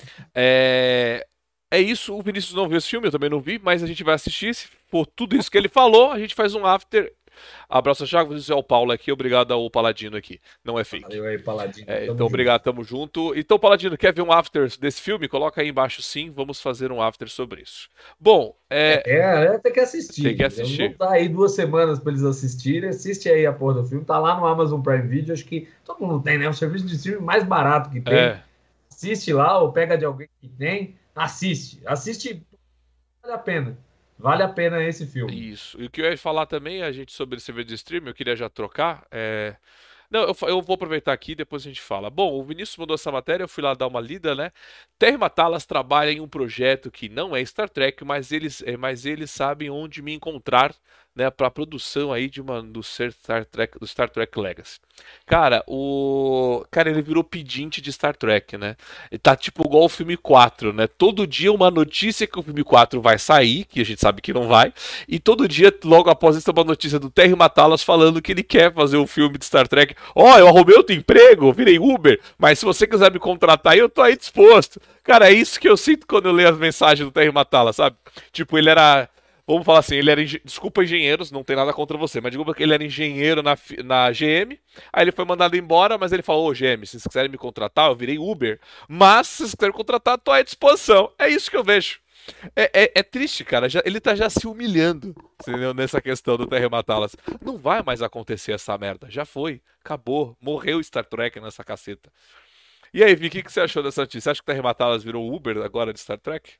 É... é isso. O Vinícius não viu esse filme, eu também não vi, mas a gente vai assistir. Se for tudo isso que ele falou, a gente faz um after. Abraço, Thiago. Você é o Paulo aqui. Obrigado ao Paladino aqui. Não é fake. Valeu aí, Paladino. É, Tamo então, junto. obrigado, tamo junto. Então, Paladino, quer ver um after desse filme? Coloca aí embaixo sim. Vamos fazer um after sobre isso. Bom, é. É, é tem que assistir. Tem que assistir. Não dá aí duas semanas para eles assistirem. Assiste aí a porra do filme. Tá lá no Amazon Prime Video. Acho que todo mundo tem, né? O serviço de streaming mais barato que tem. É. Assiste lá ou pega de alguém que tem. Assiste. Assiste. Vale a pena. Vale a pena esse filme. Isso. E o que eu ia falar também, a gente, sobre esse serviço de streaming, eu queria já trocar. É... Não, eu, eu vou aproveitar aqui e depois a gente fala. Bom, o Vinícius mandou essa matéria, eu fui lá dar uma lida, né? Terry Matalas trabalha em um projeto que não é Star Trek, mas eles, é, mas eles sabem onde me encontrar, né, para a produção aí de uma do Star Trek, do Star Trek Legacy. Cara, o cara ele virou pedinte de Star Trek, né? Ele tá tipo igual o filme quatro, né? Todo dia uma notícia que o filme quatro vai sair, que a gente sabe que não vai, e todo dia logo após isso uma notícia do Terry Matalas falando que ele quer fazer um filme de Star Trek. Ó, oh, eu arrumei outro emprego, virei Uber, mas se você quiser me contratar, eu tô aí disposto. Cara, é isso que eu sinto quando eu leio as mensagens do Terry Matalas, sabe? Tipo, ele era vamos falar assim, ele era, desculpa engenheiros, não tem nada contra você, mas desculpa que ele era engenheiro na, na G M, aí ele foi mandado embora, mas ele falou, ô G M, se vocês quiserem me contratar, eu virei Uber, mas se vocês quiserem contratar, tô à disposição. É isso que eu vejo. É, é, é triste, cara, já, ele tá já se humilhando, entendeu, nessa questão do Terry Matalas. Não vai mais acontecer essa merda, já foi, acabou, morreu Star Trek nessa caceta. E aí, Vi, o que, que você achou dessa notícia? Você acha que o Terry Matalas virou Uber agora de Star Trek?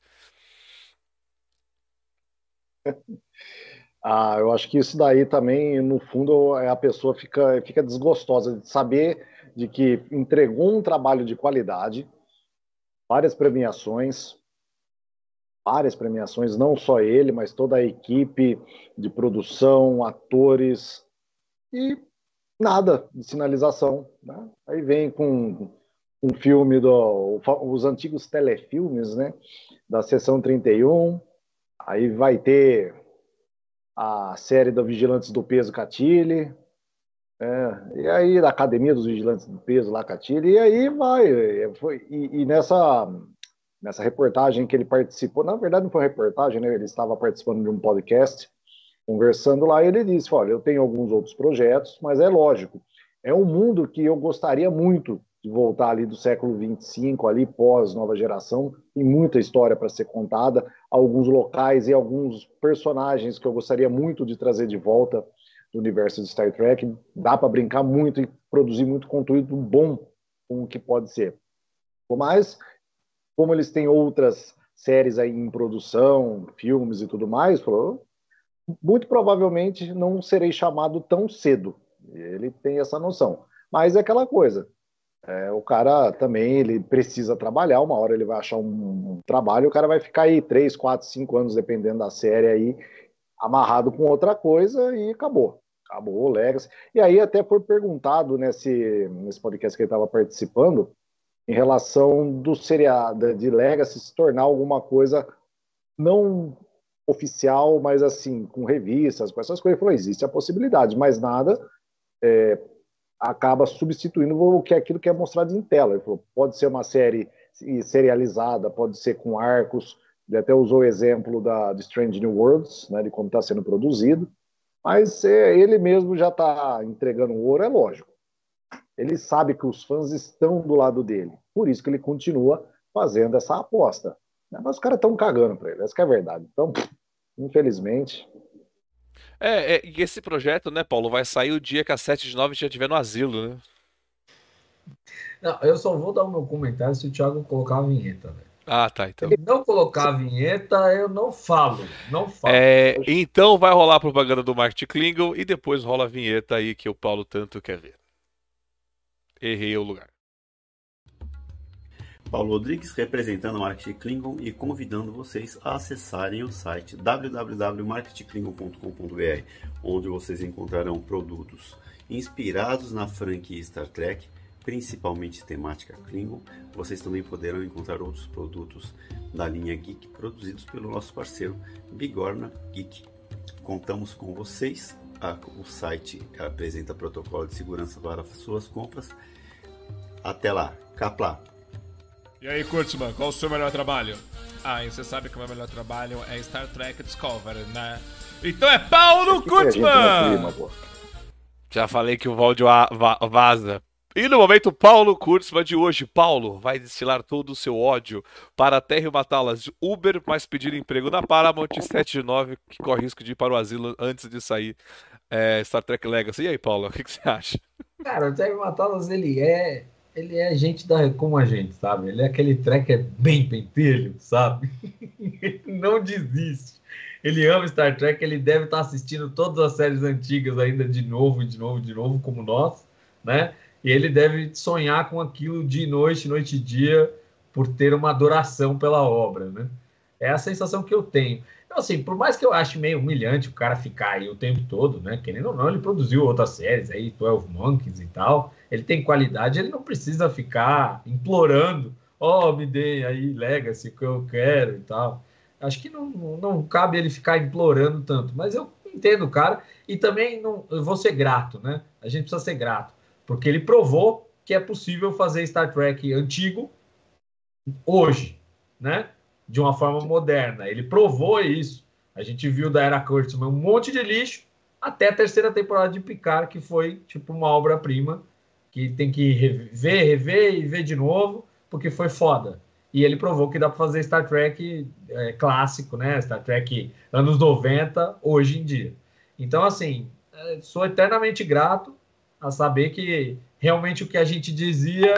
Ah, eu acho que isso daí também, no fundo, a pessoa fica, fica desgostosa de saber de que entregou um trabalho de qualidade, várias premiações, várias premiações, não só ele, mas toda a equipe de produção, atores, e nada de sinalização, né? Aí vem com um filme do, os antigos telefilmes, né, da Sessão trinta e um, aí vai ter a série do Vigilantes do Peso Catille, é, e aí da Academia dos Vigilantes do Peso lá Catille, e aí vai, foi, e, e nessa, nessa reportagem que ele participou, na verdade não foi reportagem, né, ele estava participando de um podcast, conversando lá, e ele disse, olha, eu tenho alguns outros projetos, mas é lógico, é um mundo que eu gostaria muito de voltar ali do século vinte e cinco, ali pós Nova Geração, tem muita história para ser contada, alguns locais e alguns personagens que eu gostaria muito de trazer de volta do universo de Star Trek, dá para brincar muito e produzir muito conteúdo bom com o que pode ser. Mas, como eles têm outras séries aí em produção, filmes e tudo mais, falou, muito provavelmente não serei chamado tão cedo. Ele tem essa noção. Mas é aquela coisa, é, o cara também ele precisa trabalhar, uma hora ele vai achar um, um trabalho, o cara vai ficar aí três, quatro, cinco anos, dependendo da série aí, amarrado com outra coisa e acabou. Acabou o Legacy. E aí até foi perguntado nesse, nesse podcast que ele estava participando, em relação do seriado de Legacy se tornar alguma coisa não oficial, mas assim, com revistas, com essas coisas. Ele falou, existe a possibilidade, mas nada é, acaba substituindo o que é aquilo que é mostrado em tela. Ele falou, pode ser uma série serializada, pode ser com arcos. Ele até usou o exemplo da, de Strange New Worlds, né, de como está sendo produzido, mas é, ele mesmo já está entregando o ouro, é lógico. Ele sabe que os fãs estão do lado dele, por isso que ele continua fazendo essa aposta. Mas os caras estão cagando para ele, essa que é a verdade. Então, infelizmente... É, é, e esse projeto, né, Paulo, vai sair o dia que a sete de nove já estiver no asilo, né? Não, eu só vou dar o meu comentário se o Thiago colocar a vinheta, velho. Ah, tá, então. Se não colocar a vinheta, eu não falo, não falo. É, então vai rolar a propaganda do Marketing Klingon e depois rola a vinheta aí que o Paulo tanto quer ver. Errei o lugar. Paulo Rodrigues representando o Marketing Klingon e convidando vocês a acessarem o site w w w ponto marketing klingon ponto com ponto b r, onde vocês encontrarão produtos inspirados na franquia Star Trek, principalmente temática Klingon. Vocês também poderão encontrar outros produtos da linha Geek produzidos pelo nosso parceiro Bigorna Geek. Contamos com vocês. O site apresenta protocolo de segurança para suas compras. Até lá, Capla! E aí, Kurtzman, qual o seu melhor trabalho? Ah, e você sabe que o meu melhor trabalho é Star Trek Discovery, né? Então é Paulo Kurtzman! Já falei que o Valdio vaza. E no momento, Paulo Kurtzman de hoje. Paulo vai destilar todo o seu ódio para a terra e matá-las de Uber, mas pedir emprego na Paramount sete de nove, que corre risco de ir para o asilo antes de sair é, Star Trek Legacy. E aí, Paulo, o que, que você acha? Cara, o Terry Matalas, ele é... Ele é gente da, como a gente, sabe? Ele é aquele tracker bem pentelho, sabe? Ele não desiste. Ele ama Star Trek, ele deve estar assistindo todas as séries antigas ainda de novo, de novo, de novo, como nós, né? E ele deve sonhar com aquilo de noite, noite e dia, por ter uma adoração pela obra, né? É a sensação que eu tenho. Então, assim, por mais que eu ache meio humilhante o cara ficar aí o tempo todo, né? Querendo ou não, ele produziu outras séries aí, doze Monkeys e tal. Ele tem qualidade, ele não precisa ficar implorando, ó, oh, me dê aí Legacy, o que eu quero e tal. Acho que não, não cabe ele ficar implorando tanto, mas eu entendo o cara e também não, eu vou ser grato, né? A gente precisa ser grato, porque ele provou que é possível fazer Star Trek antigo hoje, né? De uma forma moderna. Ele provou isso. A gente viu da Era Kurtzman um monte de lixo até a terceira temporada de Picard, que foi tipo uma obra-prima que tem que rever, rever e ver de novo, porque foi foda. E ele provou que dá para fazer Star Trek é, clássico, né? Star Trek anos noventa, hoje em dia. Então, assim, sou eternamente grato a saber que realmente o que a gente dizia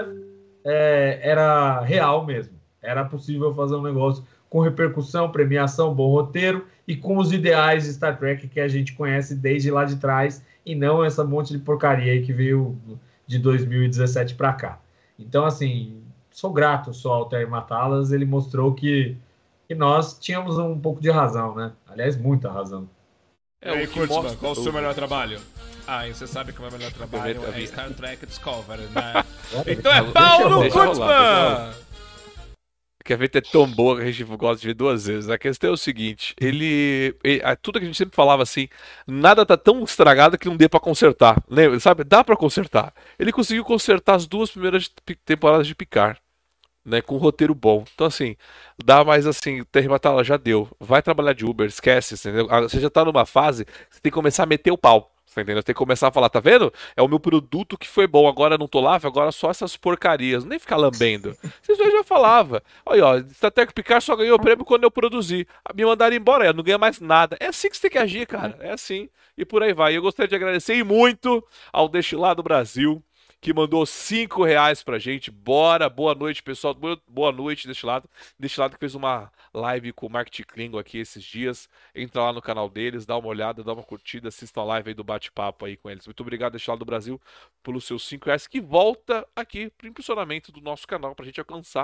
é, era real mesmo. Era possível fazer um negócio com repercussão, premiação, bom roteiro e com os ideais de Star Trek que a gente conhece desde lá de trás e não essa monte de porcaria aí que veio de dois mil e dezessete para cá. Então, assim, sou grato só ao Terry Matalas. Ele mostrou que, que nós tínhamos um pouco de razão, né? Aliás, muita razão. É, e aí, Kurtzman, qual o seu melhor trabalho? Ah, e você sabe que o meu melhor trabalho é Star Trek Discovery, né? Então é Paulo Kurtzman! Que a venda é tão boa que a gente gosta de ver duas vezes. A questão é o seguinte, ele, ele... Tudo que a gente sempre falava assim, nada tá tão estragado que não dê pra consertar. Lembra? Sabe? Dá pra consertar. Ele conseguiu consertar as duas primeiras temporadas de Picard, né? Com um roteiro bom. Então assim, dá mais assim, Terry Matalas já deu. Vai trabalhar de Uber, esquece, entendeu? Você já tá numa fase, você tem que começar a meter o pau. Você entendeu? Tem que começar a falar, tá vendo? É o meu produto que foi bom, agora não tô lá, agora só essas porcarias. Nem ficar lambendo. Vocês já falava. Olha, ó, Star Trek Picard só ganhou o prêmio quando eu produzi. Me mandaram embora, eu não ganho mais nada. É assim que você tem que agir, cara. É assim. E por aí vai. Eu gostaria de agradecer muito ao Destilado Brasil, que mandou cinco reais pra gente. Bora, boa noite, pessoal. Boa noite, Destilado. Destilado que fez uma live com o Marketing Klingon aqui esses dias. Entra lá no canal deles, dá uma olhada, dá uma curtida, assista a live aí do bate-papo aí com eles. Muito obrigado, Destilado Brasil, pelos seus cinco reais, que volta aqui pro impulsionamento do nosso canal, pra gente alcançar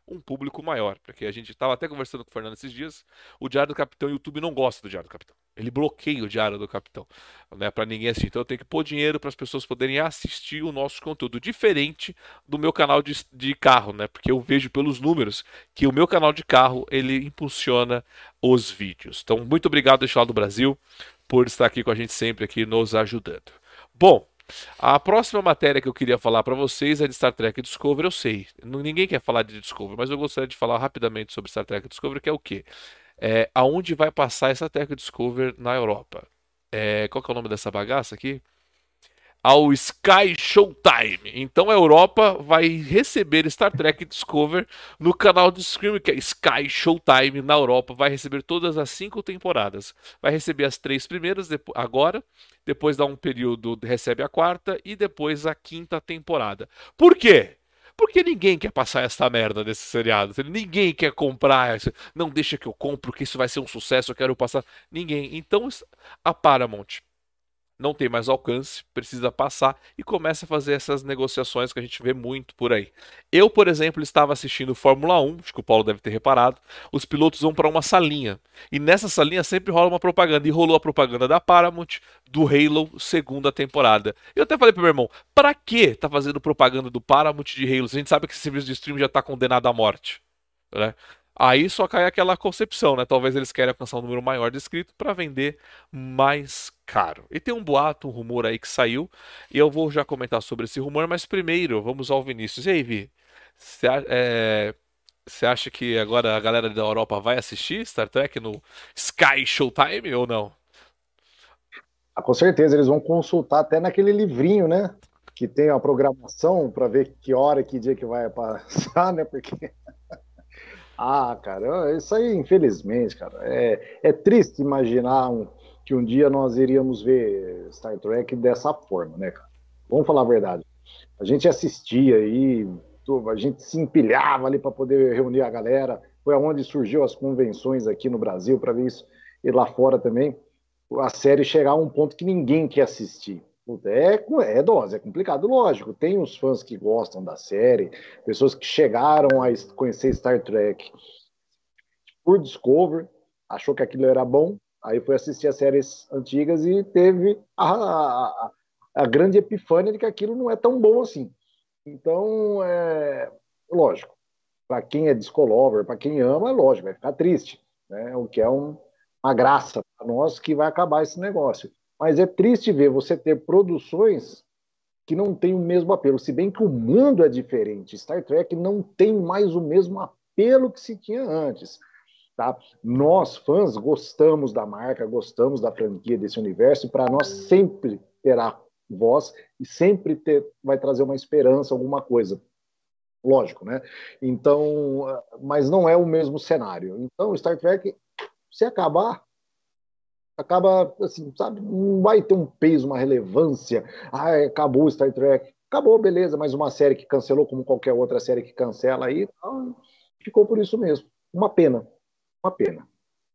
um público maior. Porque a gente estava até conversando com o Fernando esses dias, o Diário do Capitão, o YouTube não gosta do Diário do Capitão. Ele bloqueia o Diário do Capitão, né, para ninguém assistir. Então eu tenho que pôr dinheiro para as pessoas poderem assistir o nosso conteúdo, diferente do meu canal de, de carro, né? Porque eu vejo pelos números que o meu canal de carro, ele impulsiona os vídeos. Então, muito obrigado, Deixa Lá do Brasil, por estar aqui com a gente sempre aqui nos ajudando. Bom, a próxima matéria que eu queria falar para vocês é de Star Trek Discovery. Eu sei, ninguém quer falar de Discovery, mas eu gostaria de falar rapidamente sobre Star Trek Discovery, que é o quê? É, aonde vai passar essa Star Trek Discovery na Europa? É, qual que é o nome dessa bagaça aqui? Ao Sky Showtime. Então a Europa vai receber Star Trek Discovery no canal de streaming, que é Sky Showtime. Na Europa vai receber todas as cinco temporadas. Vai receber as três primeiras agora, depois dá um período, recebe a quarta e depois a quinta temporada. Por quê? Porque ninguém quer passar essa merda desse seriado. Ninguém quer comprar. Não deixa que eu compro, que isso vai ser um sucesso, eu quero passar. Ninguém. Então a Paramount não tem mais alcance, precisa passar e começa a fazer essas negociações que a gente vê muito por aí. Eu, por exemplo, estava assistindo Fórmula um, acho que o Paulo deve ter reparado, os pilotos vão para uma salinha, e nessa salinha sempre rola uma propaganda, e rolou a propaganda da Paramount, do Halo, segunda temporada. Eu até falei pro meu irmão, pra que tá fazendo propaganda do Paramount de Halo? A gente sabe que esse serviço de streaming já tá condenado à morte, né? Aí só cai aquela concepção, né? Talvez eles querem alcançar um número maior de inscritos para vender mais caro. E tem um boato, um rumor aí que saiu, e eu vou já comentar sobre esse rumor, mas primeiro vamos ao Vinícius. E aí, Vi? Você é, acha que agora a galera da Europa vai assistir Star Trek no Sky Showtime ou não? Ah, com certeza, eles vão consultar até naquele livrinho, né? Que tem a programação para ver que hora, que dia que vai passar, né? Porque... Ah, cara, isso aí, infelizmente, cara, é, é triste imaginar um, que um dia nós iríamos ver Star Trek dessa forma, né, cara? Vamos falar a verdade. A gente assistia aí, a gente se empilhava ali para poder reunir a galera. Foi onde surgiu as convenções aqui no Brasil para ver isso, e lá fora também. A série chegar a um ponto que ninguém quer assistir. É, é dose, é complicado, lógico. Tem os fãs que gostam da série, pessoas que chegaram a conhecer Star Trek por Discovery, achou que aquilo era bom, aí foi assistir as séries antigas e teve a, a, a grande epifânia de que aquilo não é tão bom assim. Então, é lógico, para quem é Discovery, para quem ama, é lógico, vai ficar triste, né? O que é um, uma graça para nós que vai acabar esse negócio. Mas é triste ver você ter produções que não têm o mesmo apelo, se bem que o mundo é diferente. Star Trek não tem mais o mesmo apelo que se tinha antes. Tá? Nós, fãs, gostamos da marca, gostamos da franquia, desse universo, e para nós sempre terá voz e sempre ter, vai trazer uma esperança, alguma coisa. Lógico, né? Então, mas não é o mesmo cenário. Então, Star Trek, se acabar, acaba, assim, sabe, não vai ter um peso, uma relevância. Ah, acabou o Star Trek. Acabou, beleza, mas uma série que cancelou, como qualquer outra série que cancela aí, ficou por isso mesmo. Uma pena, uma pena.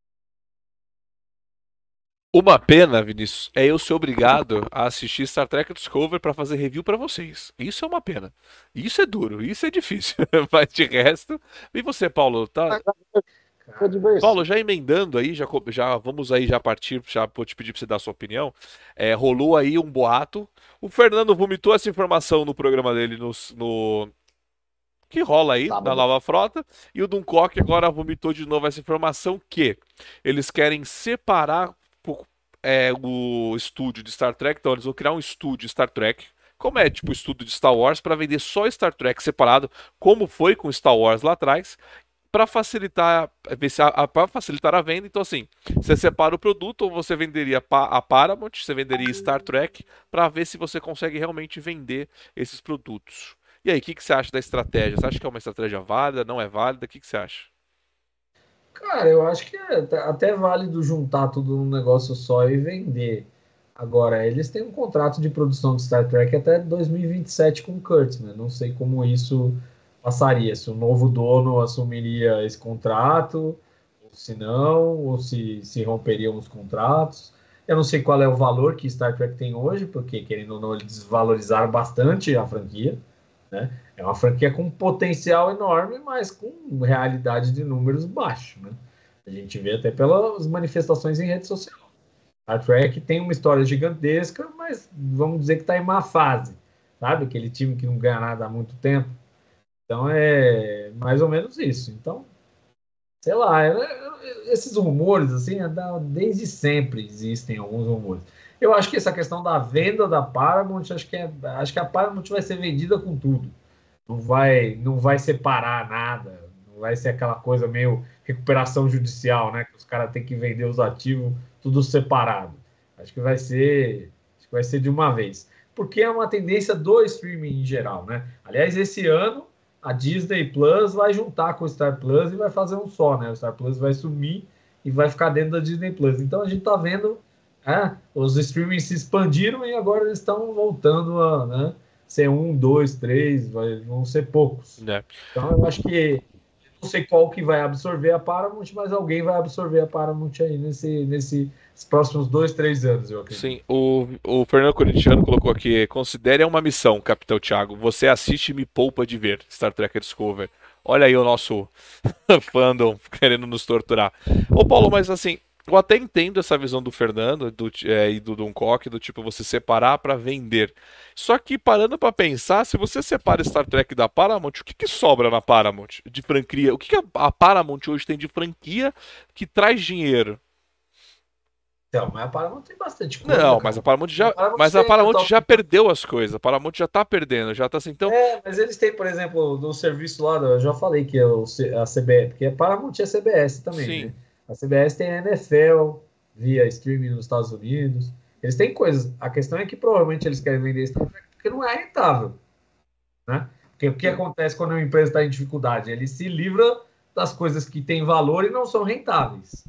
Uma pena, Vinícius, é eu ser obrigado a assistir Star Trek Discovery para fazer review para vocês. Isso é uma pena. Isso é duro, isso é difícil. Mas de resto... E você, Paulo, tá... Paulo, já emendando aí, já, já vamos aí já partir, já vou te pedir para você dar a sua opinião. É, rolou aí um boato. O Fernando vomitou essa informação no programa dele no, no... que rola aí Sábado. na Nova Frota, e o Duncock agora vomitou de novo essa informação que eles querem separar é, o estúdio de Star Trek, então eles vão criar um estúdio Star Trek, como é tipo o estúdio de Star Wars, para vender só Star Trek separado, como foi com Star Wars lá atrás, para facilitar, para facilitar a venda. Então assim, você separa o produto, ou você venderia a Paramount, você venderia Star Trek, para ver se você consegue realmente vender esses produtos. E aí, o que, que você acha da estratégia? Você acha que é uma estratégia válida, não é válida? O que, que você acha? Cara, eu acho que é até válido juntar tudo num negócio só e vender. Agora, eles têm um contrato de produção de Star Trek até dois mil e vinte e sete com o Kurtzman. Não sei como isso passaria, se o novo dono assumiria esse contrato, ou se não, ou se, se romperiam os contratos. Eu não sei qual é o valor que Star Trek tem hoje, porque, querendo ou não, eles desvalorizaram bastante a franquia. né? É uma franquia com potencial enorme, mas com realidade de números baixo, né? A gente vê até pelas manifestações em rede social. A Trek tem uma história gigantesca, mas vamos dizer que está em má fase, sabe? Aquele time que não ganha nada há muito tempo. Então é mais ou menos isso. Então, sei lá, esses rumores, assim, desde sempre existem alguns rumores. Eu acho que essa questão da venda da Paramount, acho que, é, acho que a Paramount vai ser vendida com tudo. Não vai, não vai separar nada, não vai ser aquela coisa meio recuperação judicial, né? Que os caras têm que vender os ativos tudo separado. Acho que vai ser, acho que vai ser de uma vez. Porque é uma tendência do streaming em geral, né? Aliás, esse ano a Disney Plus vai juntar com o Star Plus e vai fazer um só, né? O Star Plus vai sumir e vai ficar dentro da Disney Plus. Então a gente tá vendo, é, os streamings se expandiram e agora eles estão voltando a, né, ser um, dois, três, vai, vão ser poucos. É. Então eu acho que não sei qual que vai absorver a Paramount, mas alguém vai absorver a Paramount aí nesse, nesses próximos dois, três anos, eu acredito. Sim, o, o Fernando Corintiano colocou aqui: considere uma missão, Capitão Thiago. Você assiste e me poupa de ver Star Trek Discovery. Olha aí o nosso fandom querendo nos torturar. Ô Paulo, mas assim, eu até entendo essa visão do Fernando do, é, e do Duncock, do tipo você separar para vender. Só que parando para pensar, se você separa Star Trek da Paramount, o que, que sobra na Paramount de franquia? O que, que a, a Paramount hoje tem de franquia que traz dinheiro? Então, mas a Paramount tem bastante coisa. Não, mas a Paramount já, a Paramount mas a Paramount já perdeu as coisas. A Paramount já tá perdendo, já tá assim, então... É, mas eles têm, por exemplo, no serviço lá, eu já falei que é o, a C B S, porque a Paramount é a C B S também, Sim. né? A C B S tem a N F L via streaming nos Estados Unidos. Eles têm coisas. A questão é que provavelmente eles querem vender Star Trek porque não é rentável, né? Porque o que acontece quando uma empresa está em dificuldade? Ele se livra das coisas que têm valor e não são rentáveis.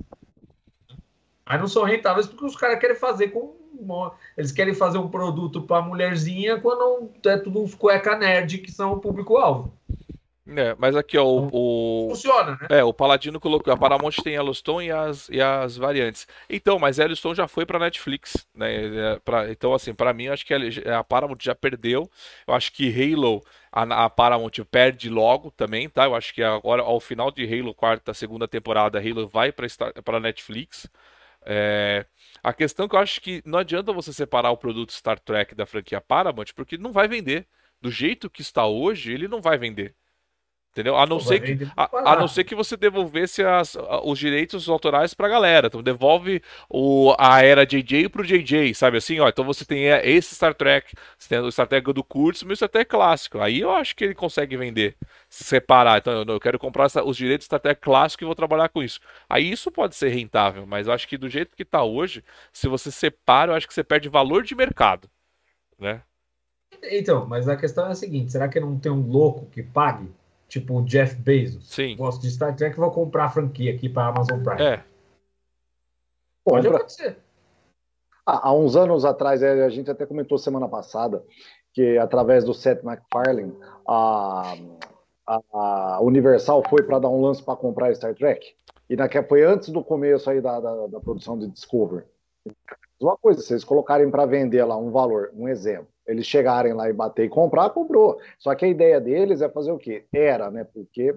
Mas não são rentáveis porque os caras querem fazer com... Eles querem fazer um produto para mulherzinha quando é tudo uns cueca nerd que são o público-alvo. É, mas aqui, ó, o, o... Funciona, né? É, o Paladino colocou, a Paramount tem Yellowstone e as, e as variantes. Então, mas Yellowstone já foi pra Netflix, né? Pra, então, assim, pra mim, acho que a, a Paramount já perdeu. Eu acho que Halo, a, a Paramount perde logo também, tá? Eu acho que agora, ao final de Halo, quarta, segunda temporada, Halo vai pra, pra Netflix. É... A questão é que eu acho que não adianta você separar o produto Star Trek da franquia Paramount, porque não vai vender. Do jeito que está hoje, ele não vai vender. Entendeu? A não, ser que, a, a não ser que você devolvesse as, os direitos autorais pra galera. Então devolve o, a era J J pro J J, sabe assim? Ó, então você tem esse Star Trek, você tem o Star Trek do Kurtzman e o Star Trek clássico. Aí eu acho que ele consegue vender, separar. Então eu, eu quero comprar essa, os direitos do Star Trek clássico e vou trabalhar com isso. Aí isso pode ser rentável, mas eu acho que do jeito que tá hoje, se você separa, eu acho que você perde valor de mercado, né? Então, mas a questão é a seguinte, será que não tem um louco que pague? Tipo o Jeff Bezos. Sim. Gosto de Star Trek, vou comprar a franquia aqui para a Amazon Prime. É. Pode acontecer. Há, há uns anos atrás, a gente até comentou semana passada, que através do Seth MacFarlane, a, a, a Universal foi para dar um lance para comprar Star Trek. E naquela, foi antes do começo aí da, da, da produção de Discovery. Uma coisa, se eles colocarem para vender lá um valor, um exemplo, eles chegarem lá e bater e comprar, comprou. Só que a ideia deles é fazer o quê? Era, né? Porque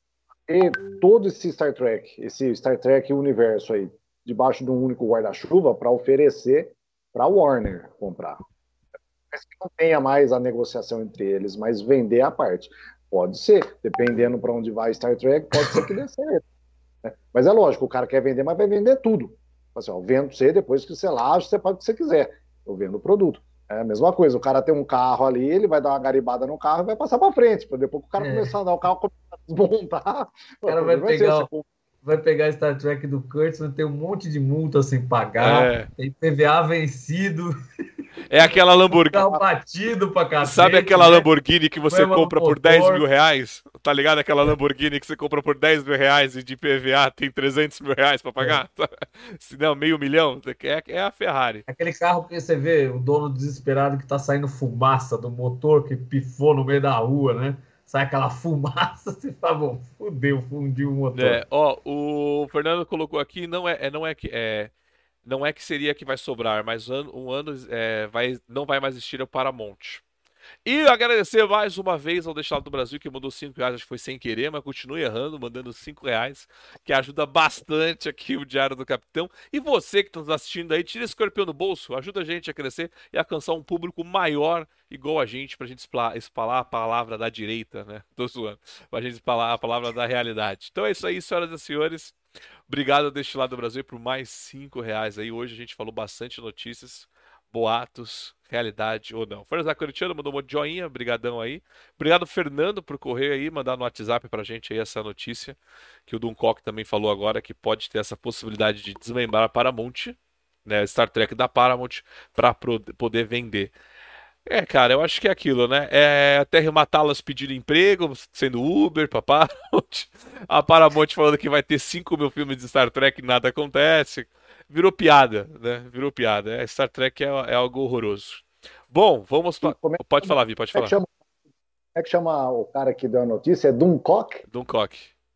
todo esse Star Trek, esse Star Trek universo aí, debaixo de um único guarda-chuva, para oferecer para a Warner comprar. Mas que não tenha mais a negociação entre eles, mas vender a parte. Pode ser, dependendo para onde vai Star Trek, pode ser que dê certo. Né? Mas é lógico, o cara quer vender, mas vai vender tudo. Assim, ó, eu vendo você, depois que você laje, você faz o que você quiser. Eu vendo o produto. É a mesma coisa, o cara tem um carro ali, ele vai dar uma garibada no carro e vai passar para frente, para depois que o cara é. começar a dar o carro, começar a desmontar. O cara vai pegar, o, vai pegar Star Trek do Kurtzman, tem um monte de multa sem pagar, é. tem P V A vencido. É aquela Lamborghini. Um batido pra cacete, Sabe aquela né? Lamborghini que você Foi compra por dez mil reais? Tá ligado? Aquela Lamborghini que você compra por dez mil reais e de P V A tem trezentos mil reais pra pagar? É. Se não, meio milhão, é, é a Ferrari. Aquele carro que você vê o dono desesperado que tá saindo fumaça do motor que pifou no meio da rua, né? Sai aquela fumaça, você fala, bom, fudeu, fundiu o motor. É, ó, o Fernando colocou aqui, não é, não é que... É... Não é que seria que vai sobrar, mas um ano é, vai, não vai mais existir o Paramount. E agradecer mais uma vez ao Deixa Lá do Brasil, que mandou cinco reais, acho que foi sem querer, mas continue errando, mandando cinco reais, que ajuda bastante aqui o Diário do Capitão. E você que está nos assistindo aí, tira esse escorpião do bolso, ajuda a gente a crescer e alcançar um público maior, igual a gente, pra gente espalhar a palavra da direita, né? Tô zoando. Pra gente espalhar a palavra da realidade. Então é isso aí, senhoras e senhores. Obrigado ao Deixa Lá do Brasil por mais cinco reais aí. Hoje a gente falou bastante notícias, boatos, realidade ou não. Forza Corintiano mandou um joinha, brigadão aí. Obrigado, Fernando, por correr aí, mandar no WhatsApp pra gente aí essa notícia, que o Duncock também falou agora, que pode ter essa possibilidade de desmembrar a Paramount, né, Star Trek da Paramount, para poder vender. É, cara, eu acho que é aquilo, né? É a Terra Matalas pedindo emprego, sendo Uber pra Paramount. A Paramount falando que vai ter cinco mil filmes de Star Trek e nada acontece. Virou piada, né? Virou piada. É, Star Trek é, é algo horroroso. Bom, vamos... Pa... É, pode falar, Vi, pode falar. Como é, chama, como é que chama o cara que deu a notícia? É Duncock? Duncock.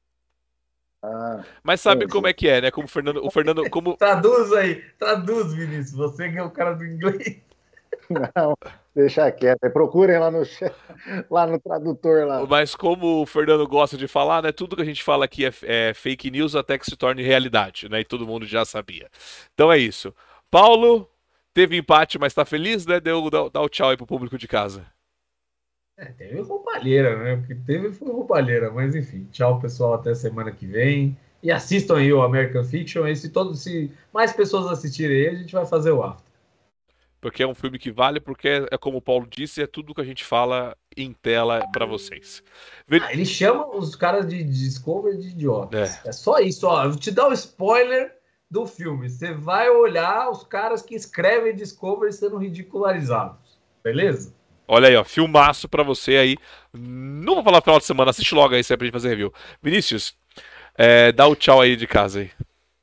Ah, mas sabe como é que é, né? Como o Fernando... O Fernando como... Traduz aí, traduz, Vinícius. Você que é o cara do inglês. Não, deixa quieto. Procurem lá no, lá no tradutor. Lá. Mas como o Fernando gosta de falar, né? Tudo que a gente fala aqui é, é fake news até que se torne realidade, né? E todo mundo já sabia. Então é isso. Paulo, teve empate, mas tá feliz, né? Deu, dá, dá o tchau aí pro público de casa. É, teve roubalheira, né? O que teve foi roubalheira. Mas enfim, tchau, pessoal. Até semana que vem. E assistam aí o American Fiction. E se, todos, se mais pessoas assistirem aí, a gente vai fazer o after. Porque é um filme que vale, porque é como o Paulo disse, é tudo que a gente fala em tela pra vocês. Ah, ele chama os caras de Discovery de idiotas. É. é só isso, ó. Eu vou te dar o um spoiler do filme. Você vai olhar os caras que escrevem Discovery sendo ridicularizados. Beleza? Olha aí, ó. Filmaço pra você aí. Não vou falar final de semana, assiste logo aí se é pra gente fazer review. Vinícius, é, dá o tchau aí de casa aí.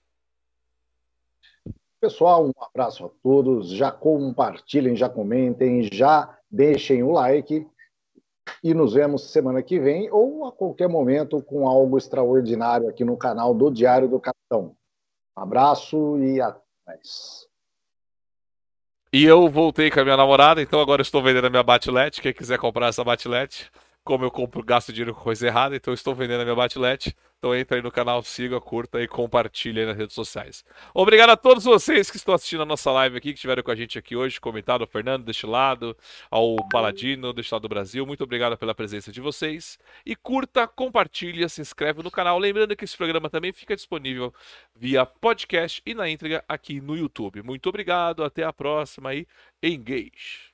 Pessoal, um abraço a todos, já compartilhem, já comentem, já deixem o like e nos vemos semana que vem ou a qualquer momento com algo extraordinário aqui no canal do Diário do Capitão. Um abraço e até mais. E eu voltei com a minha namorada, então agora eu estou vendendo a minha batilete. Quem quiser comprar essa batilete, como eu compro, gasto dinheiro com coisa errada, então eu estou vendendo a minha batilete. Então entra aí no canal, siga, curta e compartilha aí nas redes sociais. Obrigado a todos vocês que estão assistindo a nossa live aqui, que estiveram com a gente aqui hoje, comentado ao Fernando, deste lado, ao Paladino, deste lado do Brasil. Muito obrigado pela presença de vocês. E curta, compartilha, se inscreve no canal. Lembrando que esse programa também fica disponível via podcast e na íntegra aqui no YouTube. Muito obrigado, até a próxima e engage!